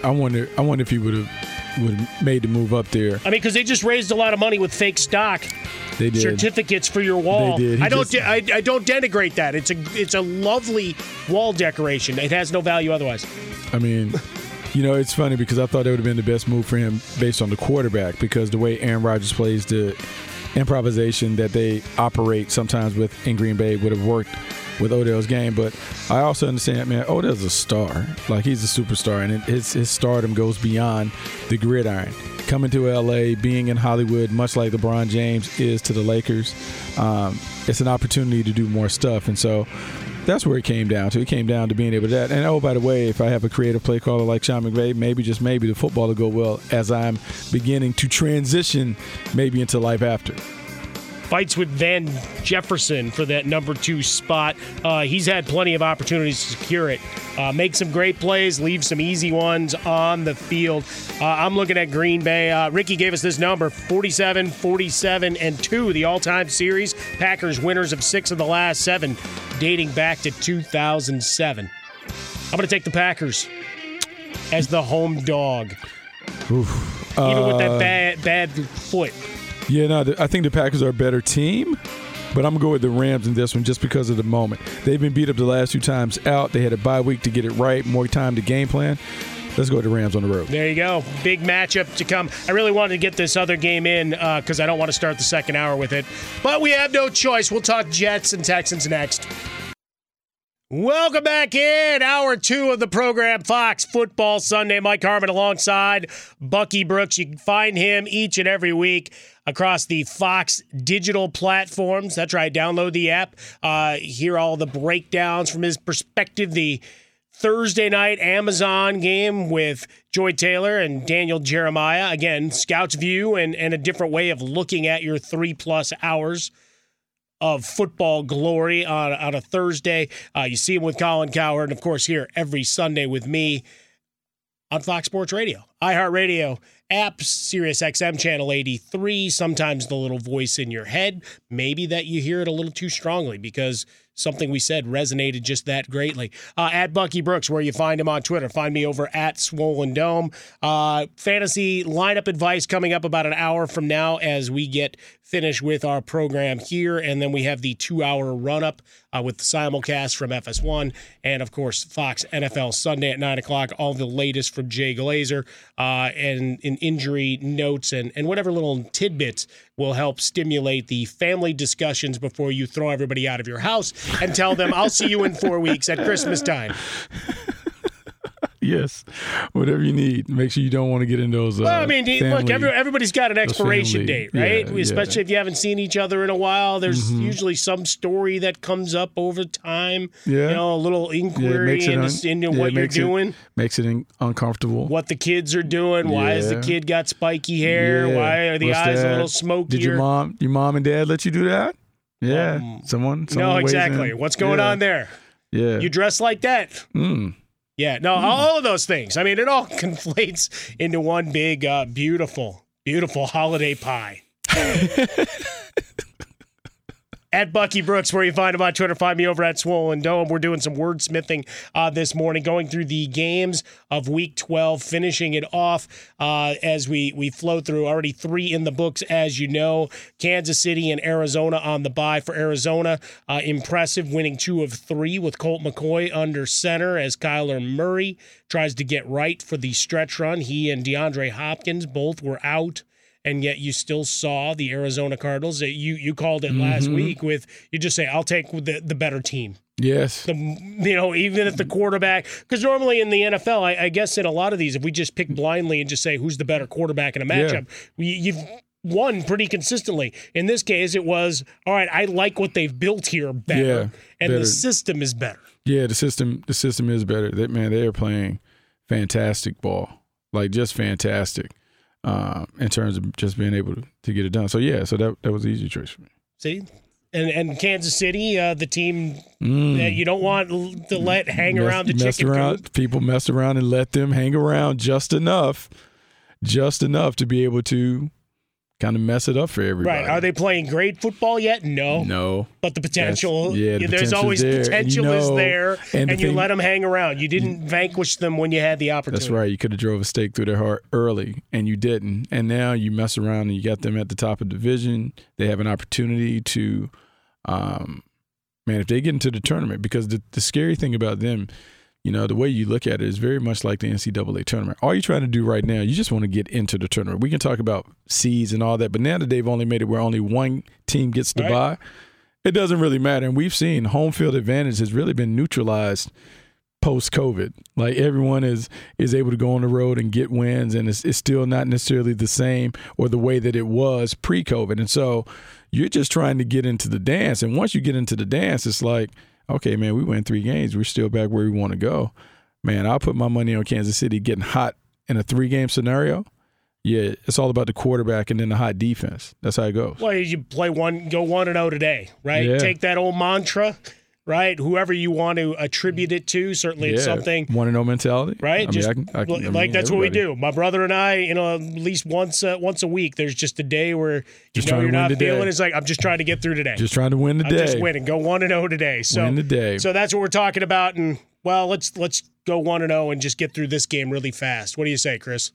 if he would have made the move up there. I mean, because they just raised a lot of money with fake stock. They did. Certificates for your wall. They did. I don't denigrate that. It's a lovely wall decoration. It has no value otherwise. I mean, It's funny because I thought that would have been the best move for him based on the quarterback, because the way Aaron Rodgers plays, the improvisation that they operate sometimes in Green Bay would have worked with Odell's game. But I also understand, man, Odell's a star. Like, he's a superstar, and his stardom goes beyond the gridiron. Coming to L.A., being in Hollywood, much like LeBron James is to the Lakers, it's an opportunity to do more stuff. And so that's where it came down to. It came down to being able to that. And, oh, by the way, if I have a creative play caller like Sean McVay, maybe, just maybe, the football will go well as I'm beginning to transition maybe into life after. Fights with Van Jefferson for that number 2 spot. He's had plenty of opportunities to secure it. Make some great plays, leave some easy ones on the field. I'm looking at Green Bay. Ricky gave us this number, 47, 47, and 2, the all-time series. Packers winners of 6 of the last 7, dating back to 2007. I'm going to take the Packers as the home dog. Oof. Even with that bad foot. Yeah, no, I think the Packers are a better team, but I'm going to go with the Rams in this one just because of the moment. They've been beat up the last 2 times out. They had a bye week to get it right, more time to game plan. Let's go with the Rams on the road. There you go. Big matchup to come. I really wanted to get this other game in because I don't want to start the second hour with it. But we have no choice. We'll talk Jets and Texans next. Welcome back in. Hour 2 of the program, Fox Football Sunday. Mike Harmon alongside Bucky Brooks. You can find him each and every week across the Fox digital platforms. That's right. Download the app. Hear all the breakdowns from his perspective. The Thursday night Amazon game with Joy Taylor and Daniel Jeremiah. Again, Scout's View and a different way of looking at your 3+ hours of football glory on a Thursday. You see him with Colin Cowherd, and of course here every Sunday with me on Fox Sports Radio, iHeartRadio app, Sirius XM channel 83. Sometimes the little voice in your head, maybe that you hear it a little too strongly because something we said resonated just that greatly. At Bucky Brooks, where you find him on Twitter. Find me over at Swollen Dome. Fantasy lineup advice coming up about an hour from now as we get finished with our program here. And then we have the 2-hour run-up with the simulcast from FS1. And, of course, Fox NFL Sunday at 9 o'clock. All the latest from Jay Glazer and injury notes and whatever little tidbits will help stimulate the family discussions before you throw everybody out of your house and tell them, I'll see you in 4 weeks at Christmas time. Yes, whatever you need. Make sure you don't want to get in those. Well, I mean, look, everybody's got an expiration date, right? Especially if you haven't seen each other in a while. There's usually some story that comes up over time. Yeah. You know, a little inquiry into what you're doing. Makes it uncomfortable. What the kids are doing. Why has the kid got spiky hair? Why are the eyes a little smokier? Did your mom and dad let you do that? Yeah. Someone no, exactly. What's going on there? Yeah. You dress like that. Yeah, no, all of those things. I mean, it all conflates into one big, beautiful, beautiful holiday pie. At Bucky Brooks, where you find him on Twitter. Find me over at Swollen Dome. We're doing some wordsmithing this morning, going through the games of Week 12, finishing it off as we flow through. Already 3 in the books, as you know. Kansas City and Arizona on the bye for Arizona. Impressive, winning 2 of 3 with Colt McCoy under center as Kyler Murray tries to get right for the stretch run. He and DeAndre Hopkins both were out. And yet you still saw the Arizona Cardinals. You called it last week with, you just say, I'll take the better team. Yes. Even if the quarterback, because normally in the NFL, I guess in a lot of these, if we just pick blindly and just say who's the better quarterback in a matchup, you've won pretty consistently. In this case, it was, all right, I like what they've built here better, the system is better. Yeah, the system is better. They are playing fantastic ball, like just fantastic. In terms of just being able to get it done. So that was an easy choice for me. See? And Kansas City, the team that you don't want to let hang around the chicken coop. People mess around and let them hang around just enough to be able to kind of mess it up for everybody. Right. Are they playing great football yet? No. But the potential, there's always potential is there, and you let them hang around. You didn't vanquish them when you had the opportunity. That's right. You could have drove a stake through their heart early, and you didn't. And now you mess around and you got them at the top of the division. They have an opportunity to, if they get into the tournament, because the scary thing about them, the way you look at it is very much like the NCAA tournament. All you're trying to do right now, you just want to get into the tournament. We can talk about seeds and all that, but now that they've only made it where only one team gets to bye, it doesn't really matter. And we've seen home field advantage has really been neutralized post-COVID. Like, everyone is able to go on the road and get wins, and it's still not necessarily the same or the way that it was pre-COVID. And so you're just trying to get into the dance. And once you get into the dance, it's like, okay, man, we win 3 games. We're still back where we want to go. Man, I'll put my money on Kansas City getting hot in a 3-game scenario. Yeah, it's all about the quarterback and then the hot defense. That's how it goes. Well, you go 1-0 today, right? Yeah. Take that old mantra, right? Whoever you want to attribute it to, certainly it's something. 1-0 mentality, right? That's what we do. My brother and I, at least once a week, there's just a day where you're not feeling. It's like, I'm just trying to get through today. Just trying to win the day. Just winning. Go 1-0 today. So win the day. So that's what we're talking about. And let's go 1-0 and just get through this game really fast. What do you say, Chris?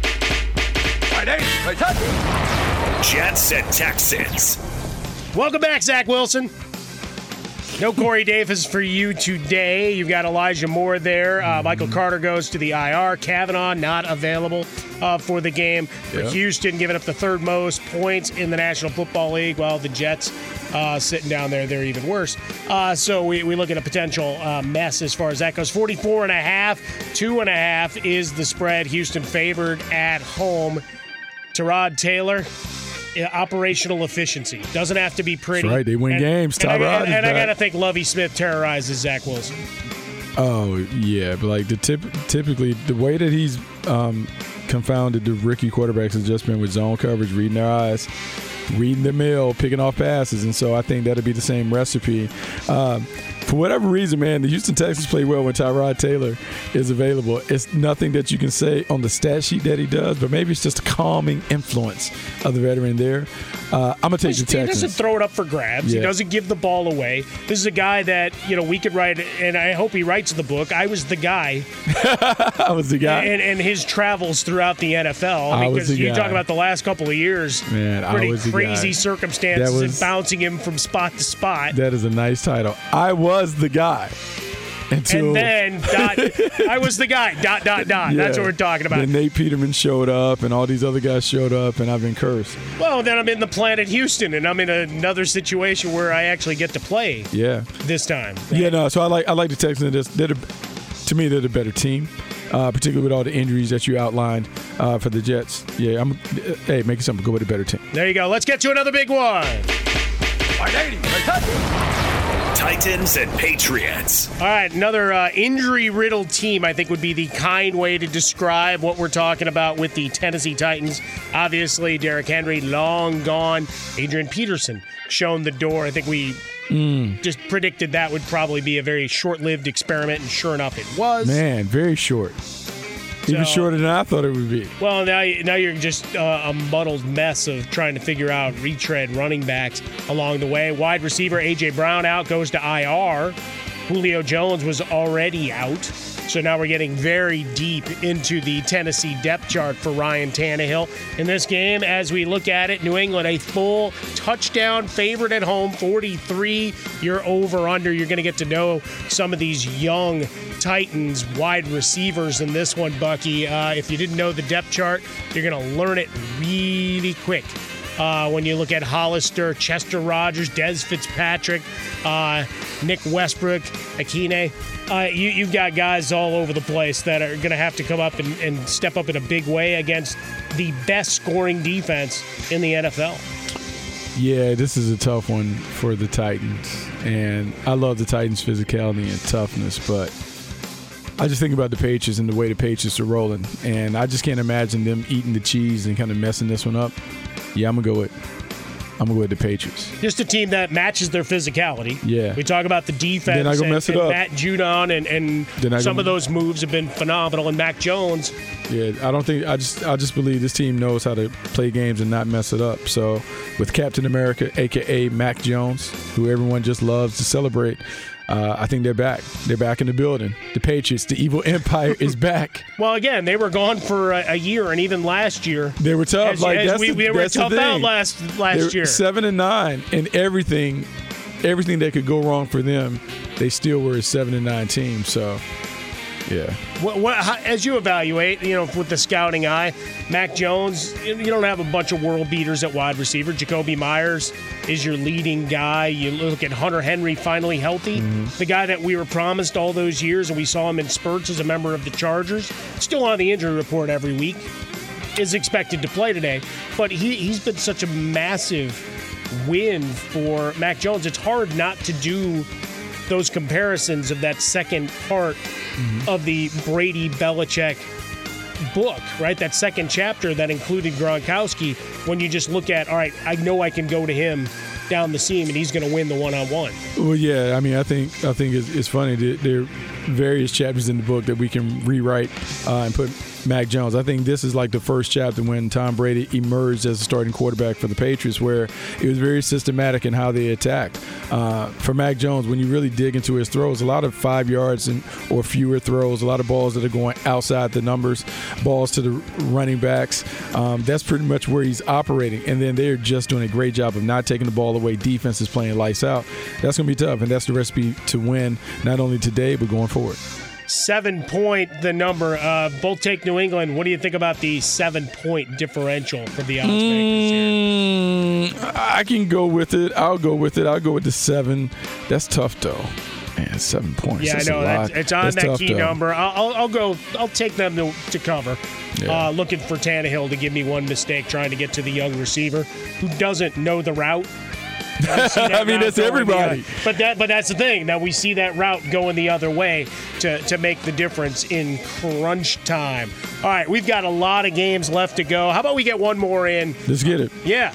Jets and Texans. Welcome back, Zach Wilson. No Corey Davis for you today. You've got Elijah Moore there. Michael Carter goes to the IR. Kavanaugh not available for the game. For Houston, giving up the 3rd most points in the National Football League, while the Jets sitting down there, they're even worse. So we look at a potential mess as far as that goes. 44.5, 2.5 is the spread. Houston favored at home. Tyrod Taylor, operational efficiency. Doesn't have to be pretty. That's right. They win games. Tyrod and I got to think Lovie Smith terrorizes Zach Wilson. Oh, yeah. But, like, typically, the way that he's confounded the rookie quarterbacks has just been with zone coverage, reading their eyes, reading the mill, picking off passes. And so I think that'll be the same recipe. For whatever reason, man, the Houston Texans play well when Tyrod Taylor is available. It's nothing that you can say on the stat sheet that he does, but maybe it's just a calming influence of the veteran there. I'm going to take the Texans. He doesn't throw it up for grabs. Yeah. He doesn't give the ball away. This is a guy that, we could write, and I hope he writes the book, I Was the Guy. I was the guy. And his travels throughout the NFL. Because you talk about the last couple of years, man, pretty crazy circumstances and bouncing him from spot to spot. That is a nice title. I was the guy. And then, I was the guy, ... Yeah. That's what we're talking about. Then Nate Peterman showed up, and all these other guys showed up, and I've been cursed. Well, then I'm in the Planet Houston, and I'm in another situation where I actually get to play this time. Right? Yeah, no, so I like the Texans. To me, they're the better team, particularly with all the injuries that you outlined for the Jets. Yeah, make it simple. Go with the better team. There you go. Let's get to another big one. Titans and Patriots. All right, another injury-riddled team, I think, would be the kind way to describe what we're talking about with the Tennessee Titans. Obviously, Derrick Henry, long gone. Adrian Peterson shown the door. I think we just predicted that would probably be a very short-lived experiment, and sure enough, it was. Man, very short. Even shorter than I thought it would be. Well, now you're just a muddled mess of trying to figure out retread running backs along the way. Wide receiver A.J. Brown out, goes to IR. Julio Jones was already out. So now we're getting very deep into the Tennessee depth chart for Ryan Tannehill. In this game, as we look at it, New England a full touchdown favorite at home, 43. You're over-under. You're going to get to know some of these young Titans wide receivers in this one, Bucky. If you didn't know the depth chart, you're going to learn it really quick. When you look at Hollister, Chester Rogers, Dez Fitzpatrick, Nick Westbrook, Akine, you've got guys all over the place that are going to have to come up and step up in a big way against the best scoring defense in the NFL. Yeah, this is a tough one for the Titans. And I love the Titans' physicality and toughness, but I just think about the Patriots and the way the Patriots are rolling. And I just can't imagine them eating the cheese and kind of messing this one up. Yeah, I'm gonna go with the Patriots. Just a team that matches their physicality. Yeah. We talk about the defense. They're not gonna mess it up. Matt Judon and some of those moves have been phenomenal. And Mac Jones. Yeah, I just believe this team knows how to play games and not mess it up. So with Captain America, aka Mac Jones, who everyone just loves to celebrate, I think they're back. They're back in the building. The Patriots, the evil empire, is back. Well, again, they were gone for a year, and even last year they were tough. They were tough out last year. 7-9, and everything that could go wrong for them, they still were a 7-9 team. So Yeah. As you evaluate, with the scouting eye, Mac Jones, you don't have a bunch of world beaters at wide receiver. Jacoby Myers is your leading guy. You look at Hunter Henry, finally healthy, the guy that we were promised all those years, and we saw him in spurts as a member of the Chargers. Still on the injury report every week. Is expected to play today, but he's been such a massive win for Mac Jones. It's hard not to do those comparisons of that second part of the Brady Belichick book, right? That second chapter that included Gronkowski, when you just look at, all right, I know I can go to him down the seam and he's going to win the one-on-one. Well, yeah, I mean, I think it's funny that there are various chapters in the book that we can rewrite and put Mac Jones. I think this is like the first chapter when Tom Brady emerged as a starting quarterback for the Patriots, where it was very systematic in how they attacked. For Mac Jones, when you really dig into his throws, a lot of 5 yards or fewer throws, a lot of balls that are going outside the numbers, balls to the running backs. That's pretty much where he's operating. And then they're just doing a great job of not taking the ball away. Defense is playing lights out. That's going to be tough, and that's the recipe to win not only today but going forward. 7 point, the number. Both take New England. What do you think about the 7-point differential for the odds makers here? I can go with it. I'll go with it. I'll go with the 7. That's tough, though. Man, 7 points. Yeah, that's I know. It's on that's that tough, key though. number. I'll take them to cover. Yeah. Looking for Tannehill to give me one mistake trying to get to the young receiver who doesn't know the route. I mean, that's everybody. But that's the thing. Now we see that route going the other way to make the difference in crunch time. All right, we've got a lot of games left to go. How about we get one more in? Let's get it. Yeah.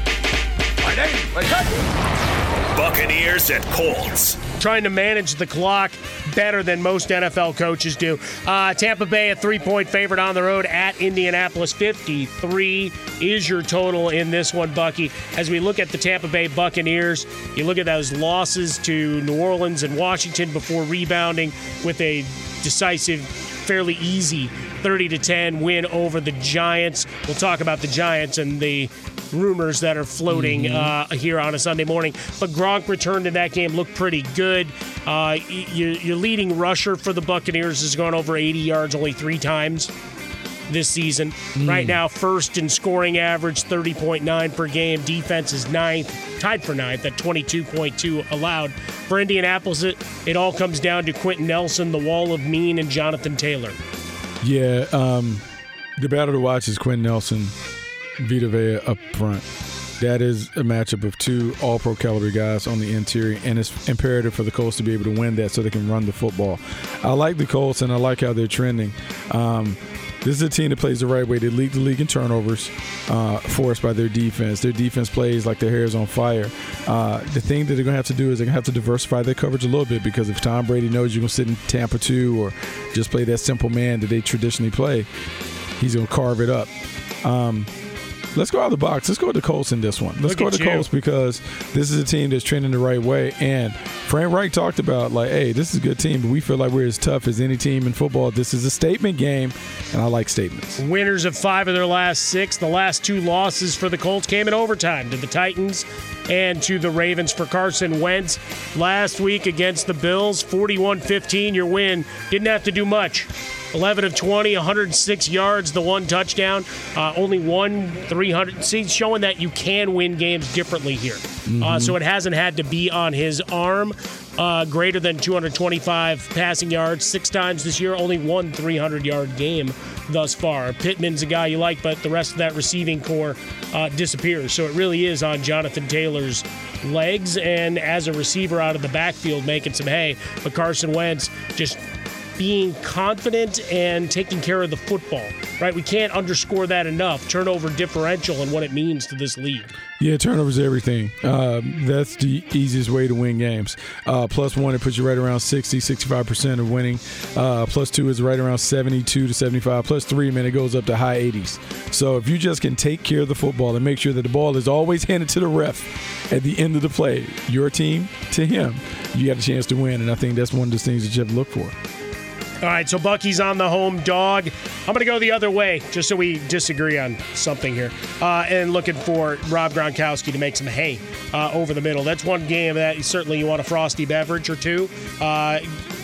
Buccaneers at Colts. Trying to manage the clock better than most NFL coaches do. Tampa Bay, a 3-point favorite on the road at Indianapolis. 53 is your total in this one, Bucky. As we look at the Tampa Bay Buccaneers, you look at those losses to New Orleans and Washington before rebounding with a decisive, fairly easy 30-10 win over the Giants. We'll talk about the Giants and the rumors that are floating here on a Sunday morning. But Gronk returned in that game, looked pretty good. Your leading rusher for the Buccaneers has gone over 80 yards only 3 times this season. Right now, first in scoring average, 30.9 per game. Defense is tied for ninth at 22.2 allowed. For Indianapolis, it all comes down to Quentin Nelson, the Wall of Mean, and Jonathan Taylor. Yeah, the battle to watch is Quentin Nelson, Vita Vea up front. That is a matchup of 2 all-pro caliber guys on the interior, and it's imperative for the Colts to be able to win that so they can run the football. I like the Colts, and I like how they're trending. This is a team that plays the right way. They lead the league in turnovers forced by their defense. Their defense plays like their hair is on fire. The thing that they're going to have to do is they're going to have to diversify their coverage a little bit, because if Tom Brady knows you're going to sit in Tampa 2 or just play that simple man that they traditionally play, he's going to carve it up. Let's go out of the box. Let's go with the Colts in this one. Let's go with the Colts because this is a team that's trending the right way. And Frank Reich talked about, like, hey, this is a good team, but we feel like we're as tough as any team in football. This is a statement game, and I like statements. Winners of 5 of their last 6. The last 2 losses for the Colts came in overtime to the Titans and to the Ravens. For Carson Wentz last week against the Bills, 41-15, your win. Didn't have to do much. 11 of 20, 106 yards, the 1 touchdown, only 300. See, showing that you can win games differently here. So it hasn't had to be on his arm. Greater than 225 passing yards 6 times this year, only 1 300-yard game thus far. Pittman's a guy you like, but the rest of that receiving core disappears. So it really is on Jonathan Taylor's legs, and as a receiver out of the backfield making some hay. But Carson Wentz just being confident and taking care of the football, right? We can't underscore that enough. Turnover differential and what it means to this league. Yeah, turnovers everything. That's the easiest way to win games. +1, it puts you right around 60-65% of winning. +2 is right around 72 to 75. +3, man, it goes up to high 80s. So if you just can take care of the football and make sure that the ball is always handed to the ref at the end of the play, your team to him, you got a chance to win. And I think that's one of the things that you have to look for. All right, so Bucky's on the home dog. I'm going to go the other way just so we disagree on something here. And looking for Rob Gronkowski to make some hay over the middle. That's one game that certainly you want a frosty beverage or two.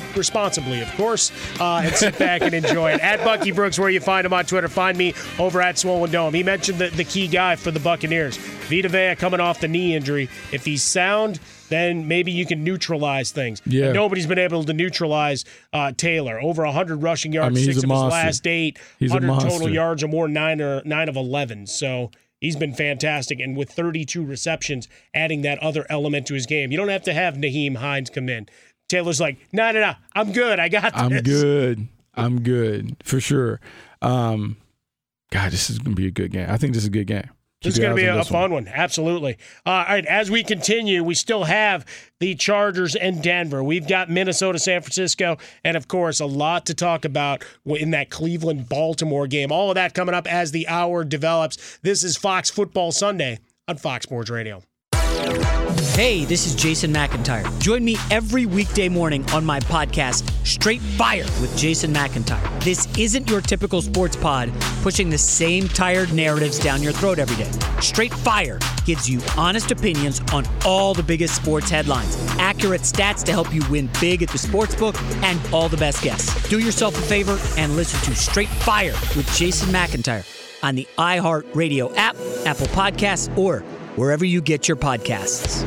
responsibly, of course, and sit back and enjoy it. At Bucky Brooks, where you find him on Twitter. Find me over at Swollen Dome. He mentioned the key guy for the Buccaneers. Vita Vea coming off the knee injury. If he's sound, then maybe you can neutralize things. Yeah. And nobody's been able to neutralize Taylor. Over 100 rushing yards, 6 of his last 8. He's 100 total yards or more, 9 of 11. So he's been fantastic. And with 32 receptions, adding that other element to his game. You don't have to have Nyheim Hines come in. Taylor's like, no, I'm good. I got this. I'm good. For sure. God, this is going to be a good game. I think this is a good game. This is going to be a fun one. Absolutely. All right, as we continue, we still have the Chargers and Denver. We've got Minnesota, San Francisco, and, of course, a lot to talk about in that Cleveland-Baltimore game. All of that coming up as the hour develops. This is Fox Football Sunday on Fox Sports Radio. Hey, this is Jason McIntyre. Join me every weekday morning on my podcast, Straight Fire with Jason McIntyre. This isn't your typical sports pod pushing the same tired narratives down your throat every day. Straight Fire gives you honest opinions on all the biggest sports headlines, accurate stats to help you win big at the sportsbook, and all the best guests. Do yourself a favor and listen to Straight Fire with Jason McIntyre on the iHeartRadio app, Apple Podcasts, or wherever you get your podcasts.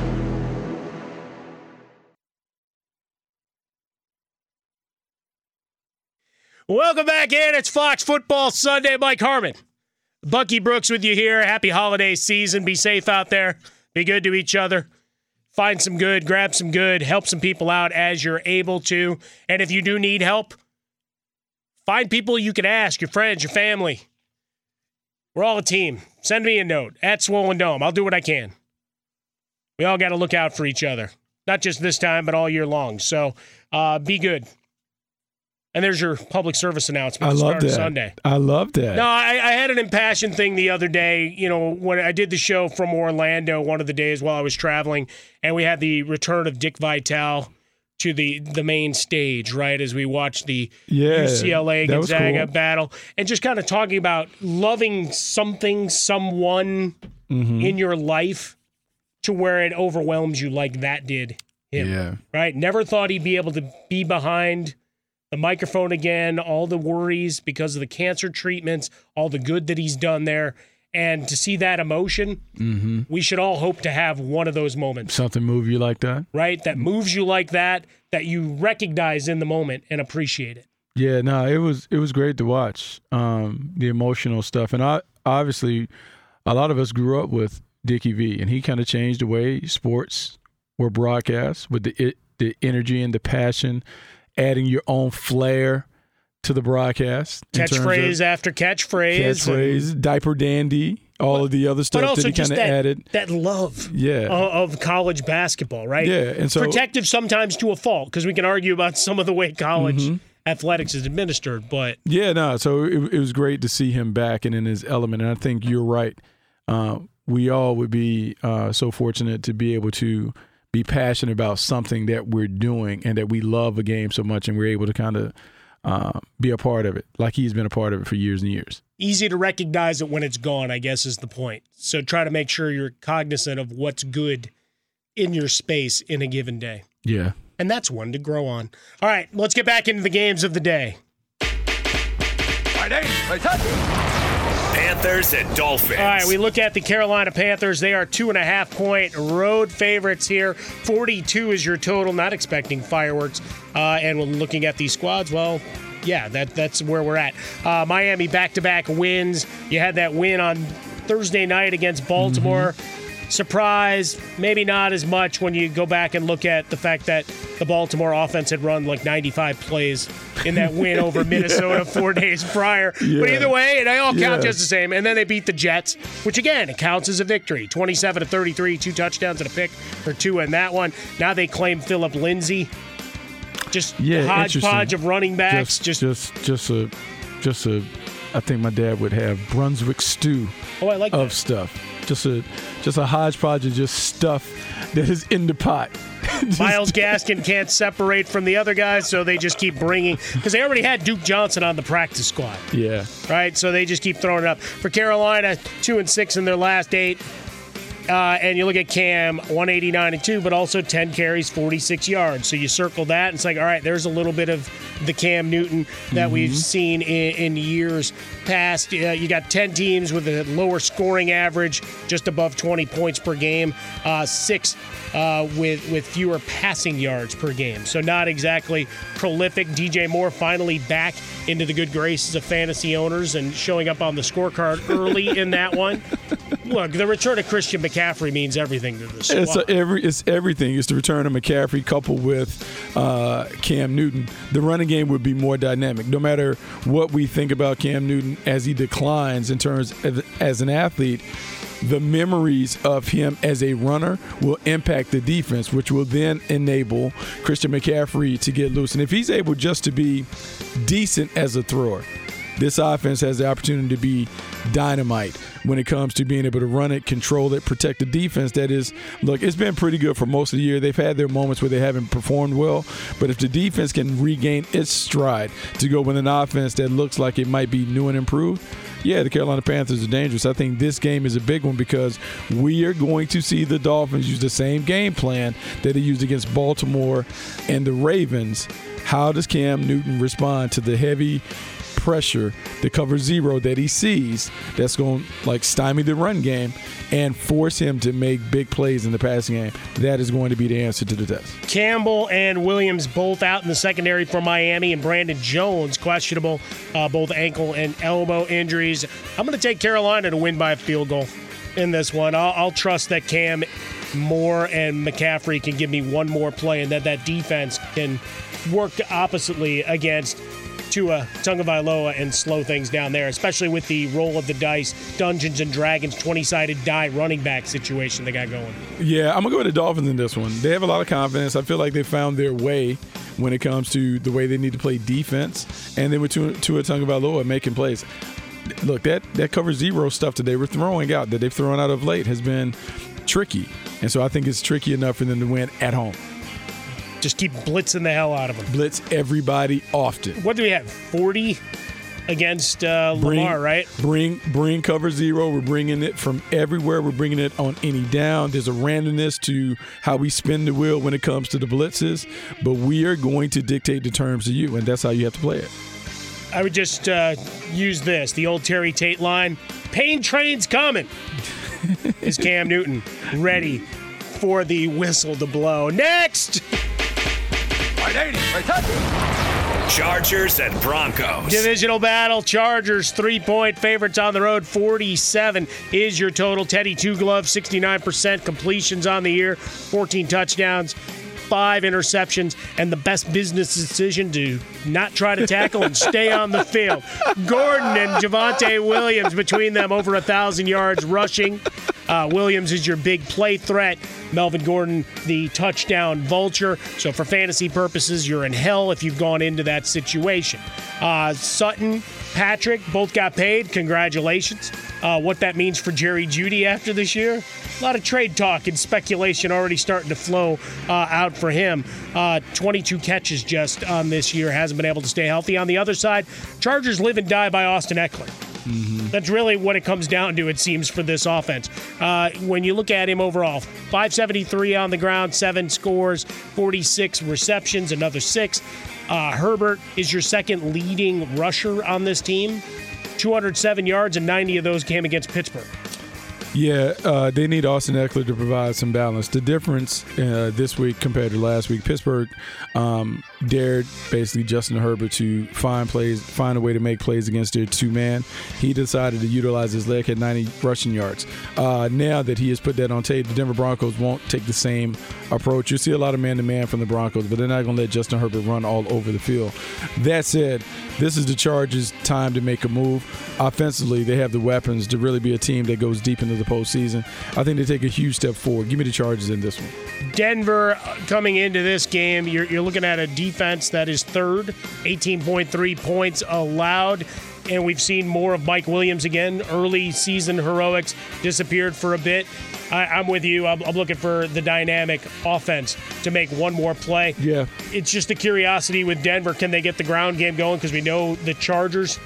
Welcome back in. It's Fox Football Sunday. Mike Harmon, Bucky Brooks with you here. Happy holiday season. Be safe out there. Be good to each other. Find some good, grab some good, help some people out as you're able to. And if you do need help, find people you can ask, your friends, your family. We're all a team. Send me a note at Swollen Dome. I'll do what I can. We all got to look out for each other. Not just this time, but all year long. So be good. And there's your public service announcement to start Sunday. I love that. No, I had an impassioned thing the other day. You know, when I did the show from Orlando one of the days while I was traveling, and we had the return of Dick Vitale to the main stage, right, as we watched the UCLA Gonzaga battle, and just kind of talking about loving something, someone in your life to where it overwhelms you like that did him, right? Never thought he'd be able to be behind the microphone again, all the worries because of the cancer treatments, all the good that he's done there. And to see that emotion, we should all hope to have one of those moments. Something move you like that? Right? That moves you like that you recognize in the moment and appreciate it. Yeah, no, it was great to watch, the emotional stuff. And obviously, a lot of us grew up with Dickie V, and he kind of changed the way sports were broadcast with the energy and the passion, adding your own flair to the broadcast. Catchphrase after catchphrase. Diaper dandy, all of the other stuff that he kind of added. That love of college basketball, right? Yeah. And so, protective sometimes to a fault, because we can argue about some of the way college athletics is administered. But so it was great to see him back and in his element. And I think you're right. We all would be so fortunate to be able to be passionate about something that we're doing and that we love a game so much, and we're able to kind of be a part of it, like he's been a part of it for years and years. Easy to recognize it when it's gone, I guess, is the point. So try to make sure you're cognizant of what's good in your space in a given day. Yeah. And that's one to grow on. All right, let's get back into the games of the day. Panthers and Dolphins. All right, we look at the Carolina Panthers. They are 2.5-point road favorites here. 42 is your total. Not expecting fireworks. And when looking at these squads, well, yeah, that's where we're at. Miami back-to-back wins. You had that win on Thursday night against Baltimore. Surprise, maybe not as much when you go back and look at the fact that the Baltimore offense had run like 95 plays in that win over Minnesota 4 days prior. But either way, they all count just the same. And then they beat the Jets, which again, it counts as a victory. 27-33, 2 touchdowns and a pick for two in that one. Now they claim Phillip Lindsay. Just a hodgepodge of running backs. Just a I think my dad would have Brunswick stew of stuff. Just a hodgepodge of just stuff that is in the pot. Myles Gaskin can't separate from the other guys, so they just keep bringing, because they already had Duke Johnson on the practice squad. Yeah. Right? So they just keep throwing it up. For Carolina, 2-6 in their last 8. And you look at Cam, 189-2, but also 10 carries, 46 yards. So you circle that, and it's like, all right, there's a little bit of the Cam Newton that we've seen in years past. You got 10 teams with a lower scoring average, just above 20 points per game, 6 with fewer passing yards per game. So not exactly prolific. DJ Moore finally back into the good graces of fantasy owners and showing up on the scorecard early in that one. Look, the return of Christian McCaffrey means everything to the squad. It's everything. It's the return of McCaffrey coupled with Cam Newton. The running game would be more dynamic. No matter what we think about Cam Newton as he declines in terms of, as an athlete, the memories of him as a runner will impact the defense, which will then enable Christian McCaffrey to get loose. And if he's able just to be decent as a thrower, this offense has the opportunity to be dynamite when it comes to being able to run it, control it, protect the defense. That is, look, it's been pretty good for most of the year. They've had their moments where they haven't performed well, but if the defense can regain its stride to go with an offense that looks like it might be new and improved, yeah, the Carolina Panthers are dangerous. I think this game is a big one because we are going to see the Dolphins use the same game plan that they used against Baltimore and the Ravens. How does Cam Newton respond to the heavy pressure, the cover zero that he sees that's going to stymie the run game and force him to make big plays in the passing game? That is going to be the answer to the test. Campbell and Williams both out in the secondary for Miami, and Brandon Jones questionable, both ankle and elbow injuries. I'm going to take Carolina to win by a field goal in this one. I'll trust that Cam, Moore, and McCaffrey can give me one more play, and that defense can work oppositely against Tua Tagovailoa and slow things down there, especially with the roll of the dice, Dungeons and Dragons 20-sided die running back situation they got going. Yeah, I'm going to go with the Dolphins in this one. They have a lot of confidence. I feel like they found their way when it comes to the way they need to play defense, and then with Tua Tagovailoa making plays. Look, that cover zero stuff that they were throwing out, that they've thrown out of late, has been tricky, and so I think it's tricky enough for them to win at home. Just keep blitzing the hell out of them. Blitz everybody often. What do we have, 40 against Lamar, right? Bring cover zero. We're bringing it from everywhere. We're bringing it on any down. There's a randomness to how we spin the wheel when it comes to the blitzes, but we are going to dictate the terms to you, and that's how you have to play it. I would just use this, the old Terry Tate line, pain train's coming. Is Cam Newton ready for the whistle to blow? Next! Chargers and Broncos. Divisional battle. Chargers 3-point favorites on the road. 47 is your total. Teddy Two Gloves, 69% completions on the year, 14 touchdowns, 5 interceptions, and the best business decision to not try to tackle and stay on the field. Gordon and Javonte Williams, between them, over 1,000 yards rushing. Williams is your big play threat. Melvin Gordon, the touchdown vulture. So for fantasy purposes, you're in hell if you've gone into that situation. Sutton, Patrick, both got paid. Congratulations. What that means for Jerry Jeudy after this year? A lot of trade talk and speculation already starting to flow out for him. 22 catches just on this year. Hasn't been able to stay healthy. On the other side, Chargers live and die by Austin Eckler. Mm-hmm. That's really what it comes down to, it seems, for this offense. When you look at him overall, 573 on the ground, 7 scores, 46 receptions, another 6. Herbert is your second leading rusher on this team. 207 yards, and 90 of those came against Pittsburgh. Yeah, they need Austin Eckler to provide some balance. The difference this week compared to last week, Pittsburgh dared basically Justin Herbert to find a way to make plays against their two-man. He decided to utilize his leg, had 90 rushing yards. Now that he has put that on tape, the Denver Broncos won't take the same approach. You'll see a lot of man-to-man from the Broncos, but they're not going to let Justin Herbert run all over the field. That said, this is the Chargers' time to make a move. Offensively, they have the weapons to really be a team that goes deep into the postseason. I think they take a huge step forward. Give me the Chargers in this one. Denver coming into this game, you're looking at a defense that is third, 18.3 points allowed. And we've seen more of Mike Williams again. Early season heroics disappeared for a bit. I'm with you. I'm looking for the dynamic offense to make one more play. Yeah. It's just a curiosity with Denver. Can they get the ground game going? Because we know the Chargers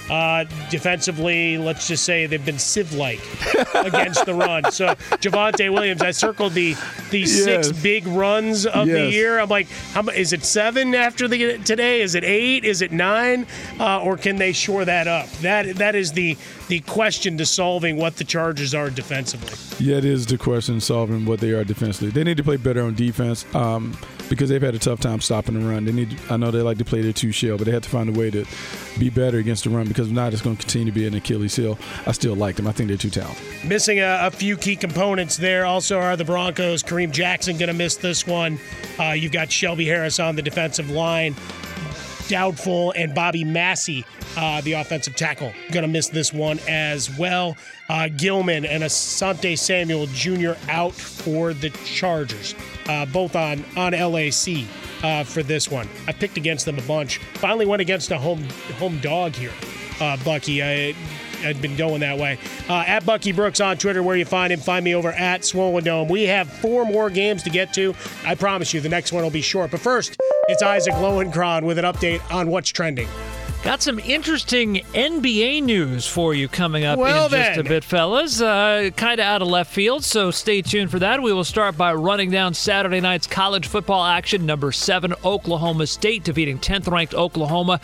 Defensively, let's just say they've been sieve-like against the run. So Javonte Williams, I circled the 6 big runs of the year. I'm like, is it 7 after today? Is it 8? Is it 9? Or can they shore that up? That is the question to solving what the Chargers are defensively. Yeah, it is the question solving what they are defensively. They need to play better on defense because they've had a tough time stopping the run. I know they like to play their 2 shell, but they have to find a way to be better against the run because if not, it's going to continue to be an Achilles heel. I still like them. I think they're too talented. Missing a few key components there also are the Broncos. Kareem Jackson going to miss this one. You've got Shelby Harris on the defensive line. Doubtful, and Bobby Massey, the offensive tackle, going to miss this one as well. Gilman and Asante Samuel Jr. out for the Chargers, both on LAC for this one. I picked against them a bunch. Finally went against a home dog here, Bucky. I'd been going that way. At Bucky Brooks on Twitter, where you find him. Find me over at Swollen Dome. We have 4 more games to get to. I promise you the next one will be short. But first, it's Isaac Lowenkron with an update on what's trending. Got some interesting NBA news for you coming up just a bit, fellas. Kind of out of left field, so stay tuned for that. We will start by running down Saturday night's college football action. Number 7, Oklahoma State defeating 10th-ranked Oklahoma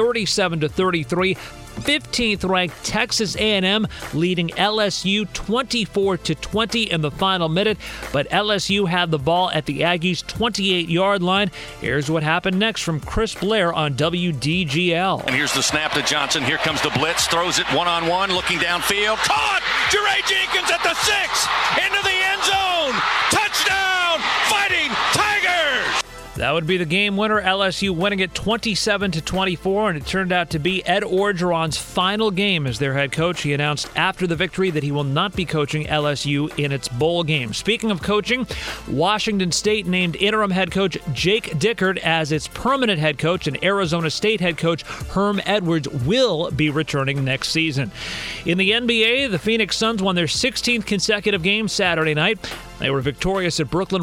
37-33. 15th-ranked Texas A&M leading LSU 24-20 in the final minute, but LSU had the ball at the Aggies' 28-yard line. Here's what happened next from Chris Blair on WDGL. And here's the snap to Johnson. Here comes the blitz. Throws it one-on-one, looking downfield. Caught! Jeray Jenkins at the 6! Into the end zone! Touchdown! Fighting Tigers! That would be the game winner, LSU winning it 27-24, and it turned out to be Ed Orgeron's final game as their head coach. He announced after the victory that he will not be coaching LSU in its bowl game. Speaking of coaching, Washington State named interim head coach Jake Dickert as its permanent head coach, and Arizona State head coach Herm Edwards will be returning next season. In the NBA, the Phoenix Suns won their 16th consecutive game Saturday night. They were victorious at Brooklyn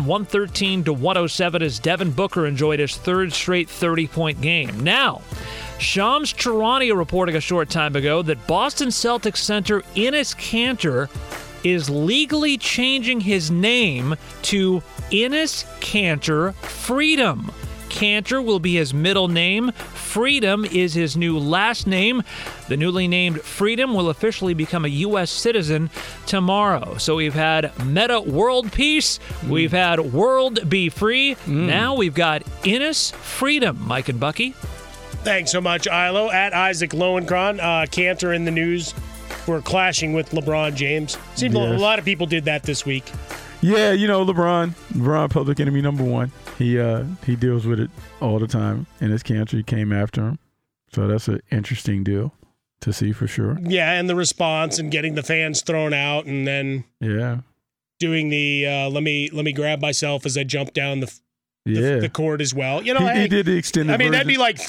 113-107 as Devin Booker enjoyed his 3rd straight 30-point game. Now, Shams Charania reporting a short time ago that Boston Celtics center Enes Kanter is legally changing his name to Enes Kanter Freedom. Kanter will be his middle name. Freedom is his new last name. The newly named Freedom will officially become a U.S. citizen tomorrow. So we've had Meta World Peace. We've had World Be Free. Now we've got Enes Freedom. Mike and Bucky. Thanks so much, Ilo. At Isaac Lowenkron, Kanter in the news for clashing with LeBron James. Seems a lot of people did that this week. Yeah, you know, LeBron, public enemy number 1. He deals with it all the time, and his country came after him. So that's an interesting deal to see for sure. Yeah, and the response and getting the fans thrown out, and then doing the let me grab myself as I jump down the court as well. You know, he did the extended version. That'd be like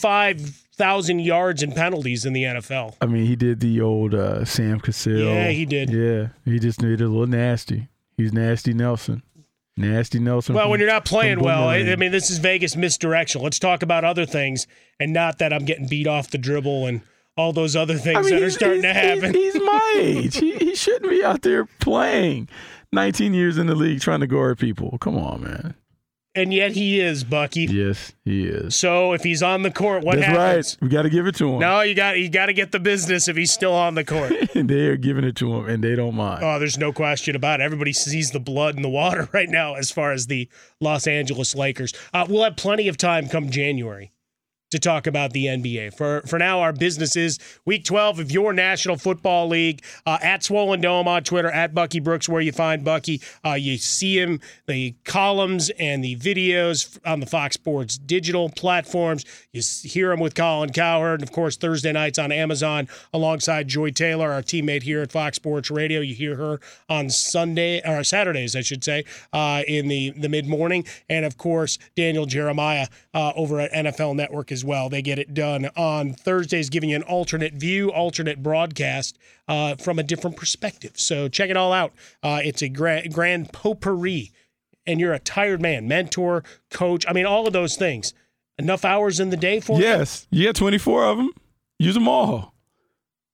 35,000 yards and penalties in the NFL. I mean, he did the old Sam Cassell. Yeah, he did. Yeah, he just made it a little nasty. He's Nasty Nelson. Nasty Nelson. Well, when you're not playing well, I mean, this is Vegas misdirection. Let's talk about other things, and not that I'm getting beat off the dribble and all those other things that are starting to happen. He's my age. He shouldn't be out there playing. 19 years in the league trying to guard people. Come on, man. And yet he is, Bucky. Yes, he is. So if he's on the court, what happens? That's right. We got to give it to him. No, you got to get the business if he's still on the court. They are giving it to him, and they don't mind. Oh, there's no question about it. Everybody sees the blood in the water right now as far as the Los Angeles Lakers. We'll have plenty of time come January to talk about the NBA. For now, our business is Week 12 of your National Football League. At Swollen Dome on Twitter, at Bucky Brooks, where you find Bucky. You see him, the columns and the videos on the Fox Sports digital platforms. You hear him with Colin Cowherd, and of course, Thursday nights on Amazon alongside Joy Taylor, our teammate here at Fox Sports Radio. You hear her on Saturdays, I should say, in the mid-morning. And of course, Daniel Jeremiah over at NFL Network as well. They get it done on Thursdays, giving you an alternate view, alternate broadcast from a different perspective. So check it all out. It's a grand potpourri, and you're a tired man, mentor, coach. I mean, all of those things. Enough hours in the day for you? Yes. You got 24 of them. Use them all.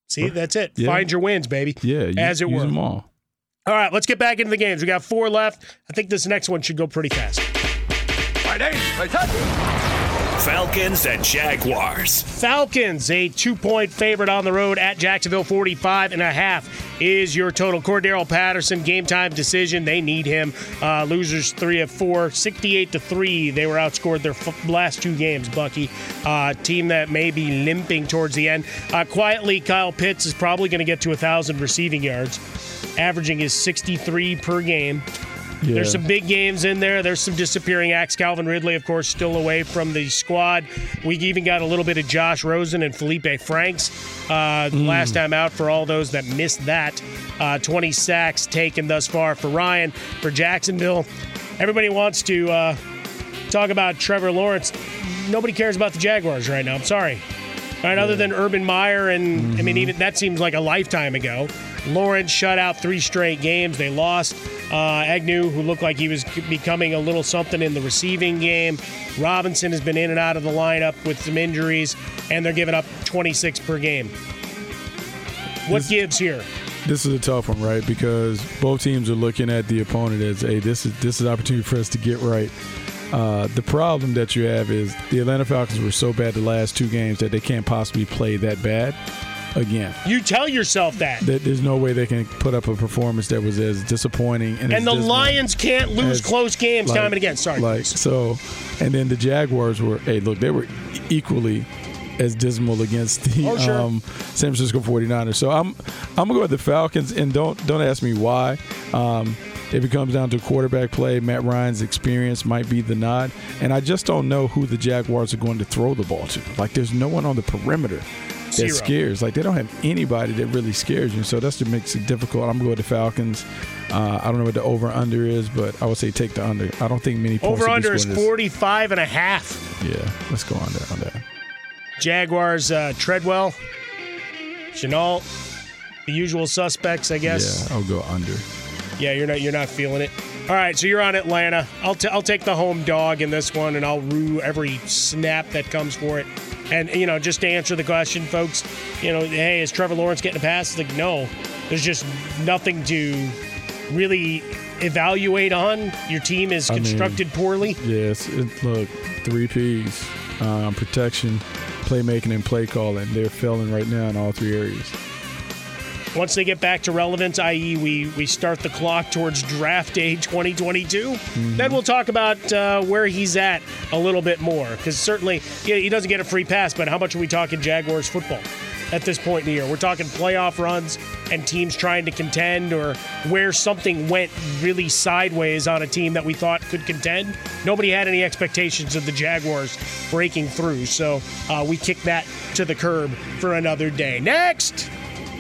See, that's it. Yeah. Find your wins, baby. Yeah, as it use were. them all. All right, let's get back into the games. We got 4 left. I think this next one should go pretty fast. Falcons and Jaguars. Falcons, a 2-point favorite on the road at Jacksonville. 45.5 is your total. Cordero Patterson, game time decision. They need him. Losers 3 of 4, 68-3. They were outscored their last 2 games, Bucky. Team that may be limping towards the end. Quietly, Kyle Pitts is probably going to get to 1,000 receiving yards. Averaging is 63 per game. Yeah. There's some big games in there. There's some disappearing acts. Calvin Ridley, of course, still away from the squad. We even got a little bit of Josh Rosen and Felipe Franks last time out for all those that missed that. 20 sacks taken thus far for Ryan. For Jacksonville, everybody wants to talk about Trevor Lawrence. Nobody cares about the Jaguars right now. I'm sorry. All right, other than Urban Meyer, and I mean, even that seems like a lifetime ago. Lawrence shut out 3 straight games. They lost. Agnew, who looked like he was becoming a little something in the receiving game. Robinson has been in and out of the lineup with some injuries, and they're giving up 26 per game. What gives here? This is a tough one, right? Because both teams are looking at the opponent as, hey, this is an opportunity for us to get right. The problem that you have is the Atlanta Falcons were so bad the last 2 games that they can't possibly play that bad again. You tell yourself that. There's no way they can put up a performance that was as disappointing. And the Lions can't lose close games time and again. Sorry. And then the Jaguars were, hey, look, they were equally as dismal against the San Francisco 49ers. So I'm going to go with the Falcons, and don't ask me why. If it comes down to quarterback play, Matt Ryan's experience might be the nod. And I just don't know who the Jaguars are going to throw the ball to. Like, there's no one on the perimeter that scares. Like, they don't have anybody that really scares you. So that's what makes it difficult. I'm going to go with the Falcons. I don't know what the over-under is, but I would say take the under. I don't think many points. Over-under is 45.5. Yeah, let's go on that. Jaguars, Treadwell, Chenault, the usual suspects, I guess. Yeah, I'll go under. Yeah, you're not feeling it. All right, so you're on Atlanta. I'll take the home dog in this one, and I'll rue every snap that comes for it. And, just to answer the question, folks, hey, is Trevor Lawrence getting a pass? It's like, no. There's just nothing to really evaluate on. Your team is constructed poorly. Yes, look, 3 Ps, protection, playmaking, and play calling. They're failing right now in all 3 areas. Once they get back to relevance, i.e. we start the clock towards draft day 2022, then we'll talk about where he's at a little bit more. Because certainly he doesn't get a free pass, but how much are we talking Jaguars football at this point in the year? We're talking playoff runs and teams trying to contend, or where something went really sideways on a team that we thought could contend. Nobody had any expectations of the Jaguars breaking through, so we kick that to the curb for another day. Next!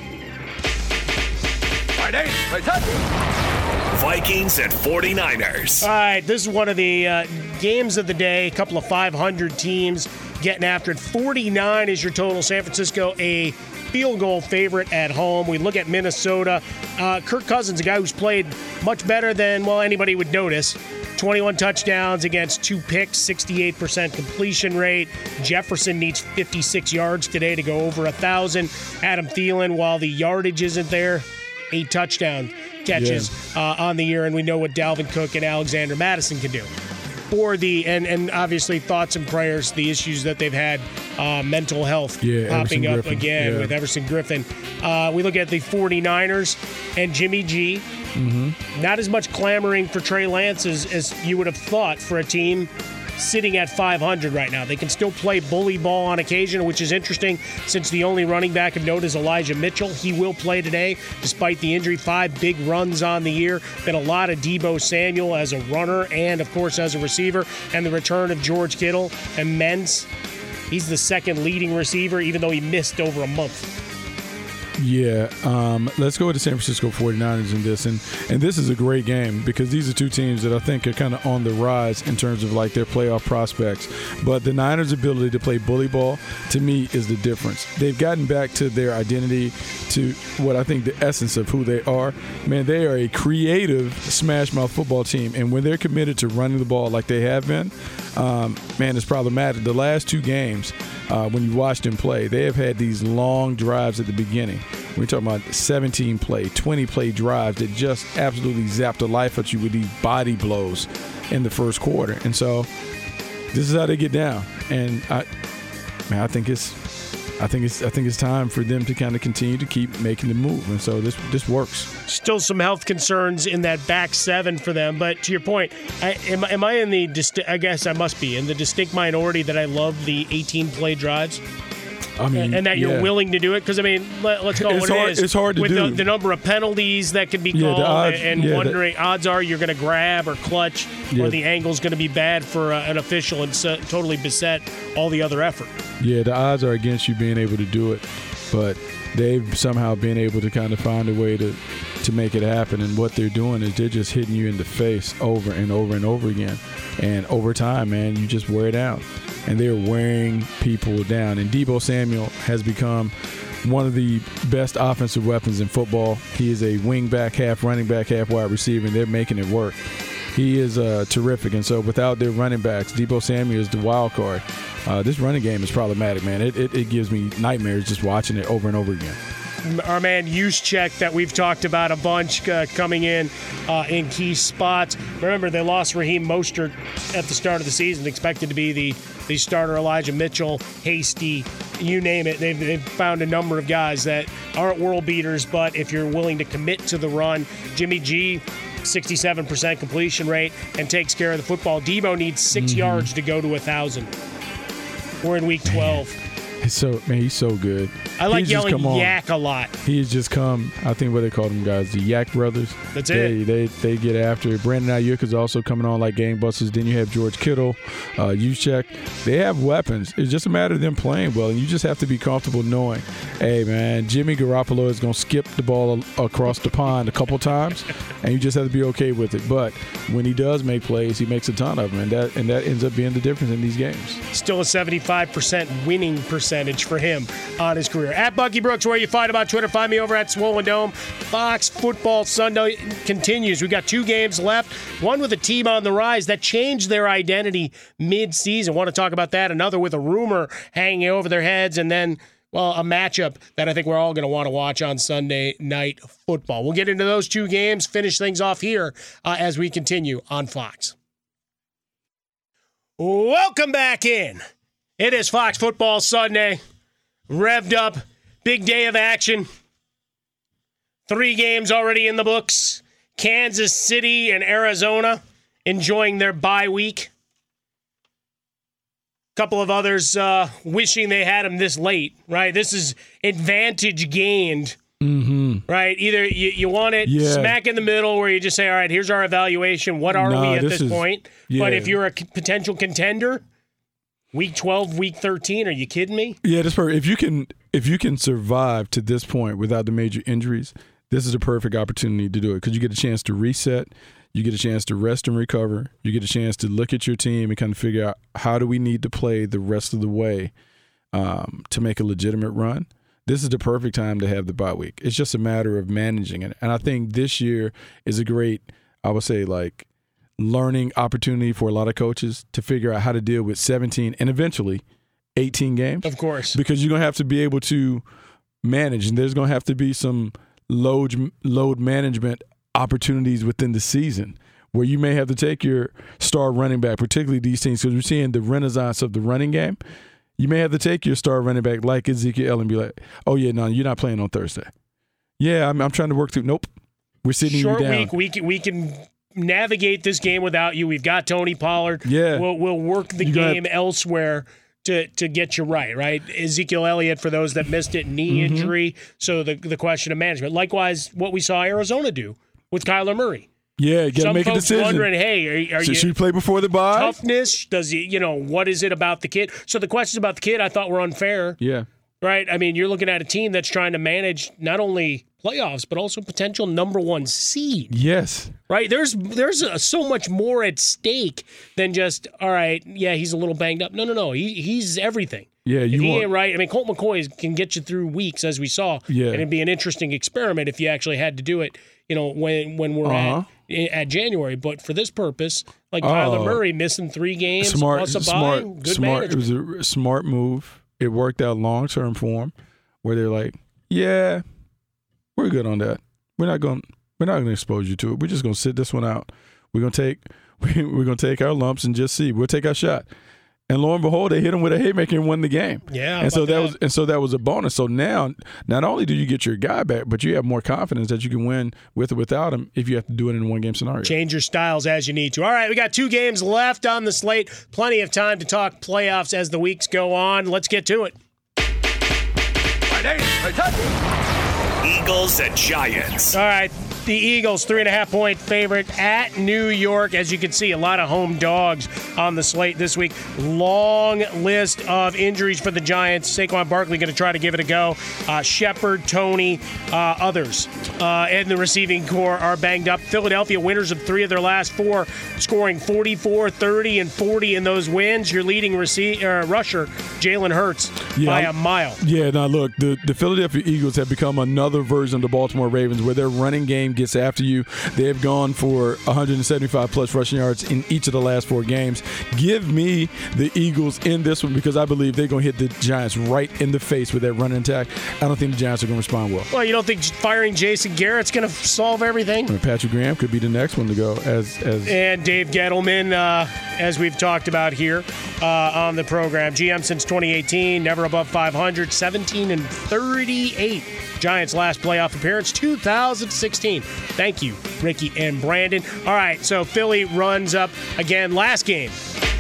Vikings and 49ers. All right, this is one of the games of the day. A couple of 500 teams getting after it. 49 is your total. San Francisco, a field goal favorite at home. We look at Minnesota. Kirk Cousins, a guy who's played much better than, anybody would notice. 21 touchdowns against 2 picks, 68% completion rate. Jefferson needs 56 yards today to go over 1,000. Adam Thielen, while the yardage isn't there, 8 touchdown catches on the year, and we know what Dalvin Cook and Alexander Mattison can do. For and obviously thoughts and prayers, the issues that they've had, mental health popping up again with Everson Griffin. We look at the 49ers and Jimmy G. Not as much clamoring for Trey Lance as you would have thought for a team sitting at 500 right now. They can still play bully ball on occasion, which is interesting since the only running back of note is Elijah Mitchell. He will play today despite the injury. 5 big runs on the year. Been a lot of Deebo Samuel as a runner and, of course, as a receiver. And the return of George Kittle, immense. He's the second leading receiver, even though he missed over a month. Yeah, let's go with the San Francisco 49ers in this. And this is a great game because these are 2 teams that I think are kind of on the rise in terms of like their playoff prospects. But the Niners' ability to play bully ball, to me, is the difference. They've gotten back to their identity, to what I think the essence of who they are. Man, they are a creative smash mouth football team. And when they're committed to running the ball like they have been, man, it's problematic. The last 2 games, when you watch them play, they have had these long drives at the beginning. We're talking about 17-play, 20-play drives that just absolutely zap the life out of you with these body blows in the first quarter. And so this is how they get down. And I think it's time for them to kind of continue to keep making the move. And so this works. Still some health concerns in that back seven for them. But to your point, am I in the I guess I must be in the distinct minority that I love the 18-play drives? I mean, and that you're willing to do it? Because, I mean, let's call it what it is. It's hard to do. With the number of penalties that can be called odds are you're going to grab or clutch or the angle's going to be bad for an official and totally beset all the other effort. Yeah, the odds are against you being able to do it, but they've somehow been able to kind of find a way to make it happen. And what they're doing is they're just hitting you in the face over and over and over again. And over time, man, you just wear down. And they're wearing people down. And Deebo Samuel has become one of the best offensive weapons in football. He is a wing-back, half running back, half wide receiver, and they're making it work. He is terrific. And so without their running backs, Deebo Samuel is the wild card. This running game is problematic, man. It gives me nightmares just watching it over and over again. Our man Juszczyk that we've talked about a bunch coming in key spots. Remember, they lost Raheem Mostert at the start of the season, expected to be the starter. Elijah Mitchell, Hasty, you name it. They've found a number of guys that aren't world beaters, but if you're willing to commit to the run, Jimmy G, 67% completion rate, and takes care of the football. Deebo needs 6 yards to go to 1,000. We're in week 12. He's so good. I like yelling yak a lot. He's just come, I think what they call them guys, the Yak Brothers. That's it. They get after it. Brandon Ayuk is also coming on like gangbusters. Then you have George Kittle, Juszczyk. They have weapons. It's just a matter of them playing well. And you just have to be comfortable knowing, hey, man, Jimmy Garoppolo is going to skip the ball across the pond a couple times, and you just have to be okay with it. But when he does make plays, he makes a ton of them, and that ends up being the difference in these games. Still a 75% winning percentage for him on his career. At Bucky Brooks, where you find him on Twitter. Find me over at Swollen Dome. Fox Football Sunday continues. We've got 2 games left. One with a team on the rise that changed their identity mid-season. Want to talk about that. Another with a rumor hanging over their heads. And then, well, a matchup that I think we're all going to want to watch on Sunday Night Football. We'll get into those 2 games, finish things off here as we continue on Fox. Welcome back in. It is Fox Football Sunday. Revved up. Big day of action. 3 games already in the books. Kansas City and Arizona enjoying their bye week. Couple of others wishing they had them this late, right? This is advantage gained, right? Either you want it smack in the middle where you just say, all right, here's our evaluation. What are we at this point? Yeah. But if you're a potential contender, Week 12, Week 13, are you kidding me? Yeah, that's perfect. If you can survive to this point without the major injuries, this is a perfect opportunity to do it because you get a chance to reset, you get a chance to rest and recover, you get a chance to look at your team and kind of figure out how do we need to play the rest of the way to make a legitimate run. This is the perfect time to have the bye week. It's just a matter of managing it. And I think this year is a great, I would say, like, learning opportunity for a lot of coaches to figure out how to deal with 17 and eventually 18 games. Of course. Because you're going to have to be able to manage, and there's going to have to be some load management opportunities within the season where you may have to take your star running back, particularly these teams, because we're seeing the renaissance of the running game. You may have to take your star running back like Ezekiel and be like, oh, yeah, no, you're not playing on Thursday. Yeah, I'm trying to work through. Nope. We're sitting you down. Short week, we can navigate this game without you. We've got Tony Pollard. Yeah. We'll work the game elsewhere to get you right? Ezekiel Elliott, for those that missed it, knee injury. So the question of management. Likewise, what we saw Arizona do with Kyler Murray. Yeah, you got to make a decision. Wondering, hey, are you should we play before the bye? Toughness? Does he? What is it about the kid? So the questions about the kid I thought were unfair. Yeah. Right? I mean, you're looking at a team that's trying to manage not only playoffs, but also potential number 1 seed. Yes. Right? There's so much more at stake than just, all right, yeah, he's a little banged up. No. He's everything. Yeah, if he ain't right. I mean, Colt McCoy can get you through weeks, as we saw. Yeah. And it'd be an interesting experiment if you actually had to do it, when we're at January. But for this purpose, like Kyler Murray missing 3 games plus a bye, good management. It was a smart move. it worked out long term for them, where they're like, yeah, we're good on that. We're not going to expose you to it. We're just going to sit this one out. We're going to take our lumps and just see. We'll take our shot. And lo and behold, they hit him with a haymaker and won the game. Yeah, and so that was a bonus. So now, not only do you get your guy back, but you have more confidence that you can win with or without him if you have to do it in a one-game scenario. Change your styles as you need to. All right, we got 2 games left on the slate. Plenty of time to talk playoffs as the weeks go on. Let's get to it. Eagles and Giants. All right, the Eagles 3.5-point favorite at New York. As you can see, a lot of home dogs on the slate this week. Long list of injuries for the Giants. Saquon Barkley going to try to give it a go. Shepard, Toney, others in the receiving corps are banged up. Philadelphia winners of 3 of their last 4, scoring 44, 30, and 40 in those wins. Your leading rusher, Jalen Hurts, by a mile. Yeah, now look, the Philadelphia Eagles have become another version of the Baltimore Ravens where their running game gets after you. They have gone for 175-plus rushing yards in each of the last 4 games. Give me the Eagles in this one because I believe they're going to hit the Giants right in the face with that running attack. I don't think the Giants are going to respond well. Well, you don't think firing Jason Garrett's going to solve everything? I mean, Patrick Graham could be the next one to go. And Dave Gettleman, as we've talked about here on the program. GM since 2018, never above 500, 17-38. Giants' last playoff appearance, 2016. Thank you, Ricky and Brandon. All right, so Philly runs up again last game.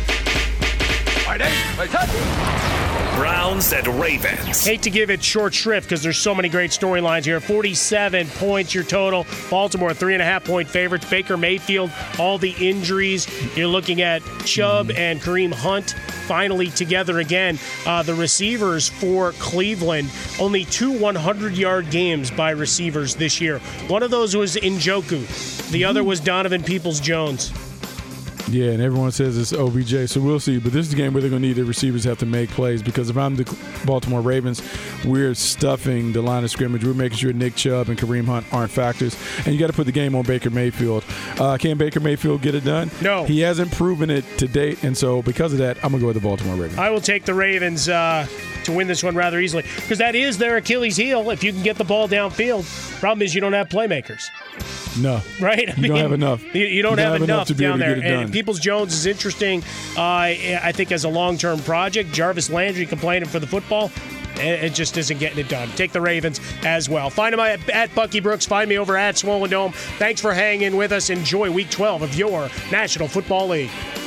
Browns and Ravens. Hate to give it short shrift because there's so many great storylines here. 47 points your total. Baltimore 3.5-point favorites. Baker Mayfield, all the injuries. You're looking at Chubb and Kareem Hunt finally together again. The receivers for Cleveland, only 2 100-yard games by receivers this year. One of those was Njoku. The other was Donovan Peoples-Jones. Yeah, and everyone says it's OBJ, so we'll see. But this is a game where they're going to need the receivers have to make plays because if I'm the Baltimore Ravens, we're stuffing the line of scrimmage. We're making sure Nick Chubb and Kareem Hunt aren't factors. And you got to put the game on Baker Mayfield. Can Baker Mayfield get it done? No. He hasn't proven it to date, and so because of that, I'm going to go with the Baltimore Ravens. I will take the Ravens to win this one rather easily because that is their Achilles heel if you can get the ball downfield. Problem is you don't have playmakers. No. Right? You don't have enough. You don't have enough to be down able to there. get it done. And Peoples-Jones is interesting, I think, as a long-term project. Jarvis Landry complaining for the football. It just isn't getting it done. Take the Ravens as well. Find him at Bucky Brooks. Find me over at Swollen Dome. Thanks for hanging with us. Enjoy Week 12 of your National Football League.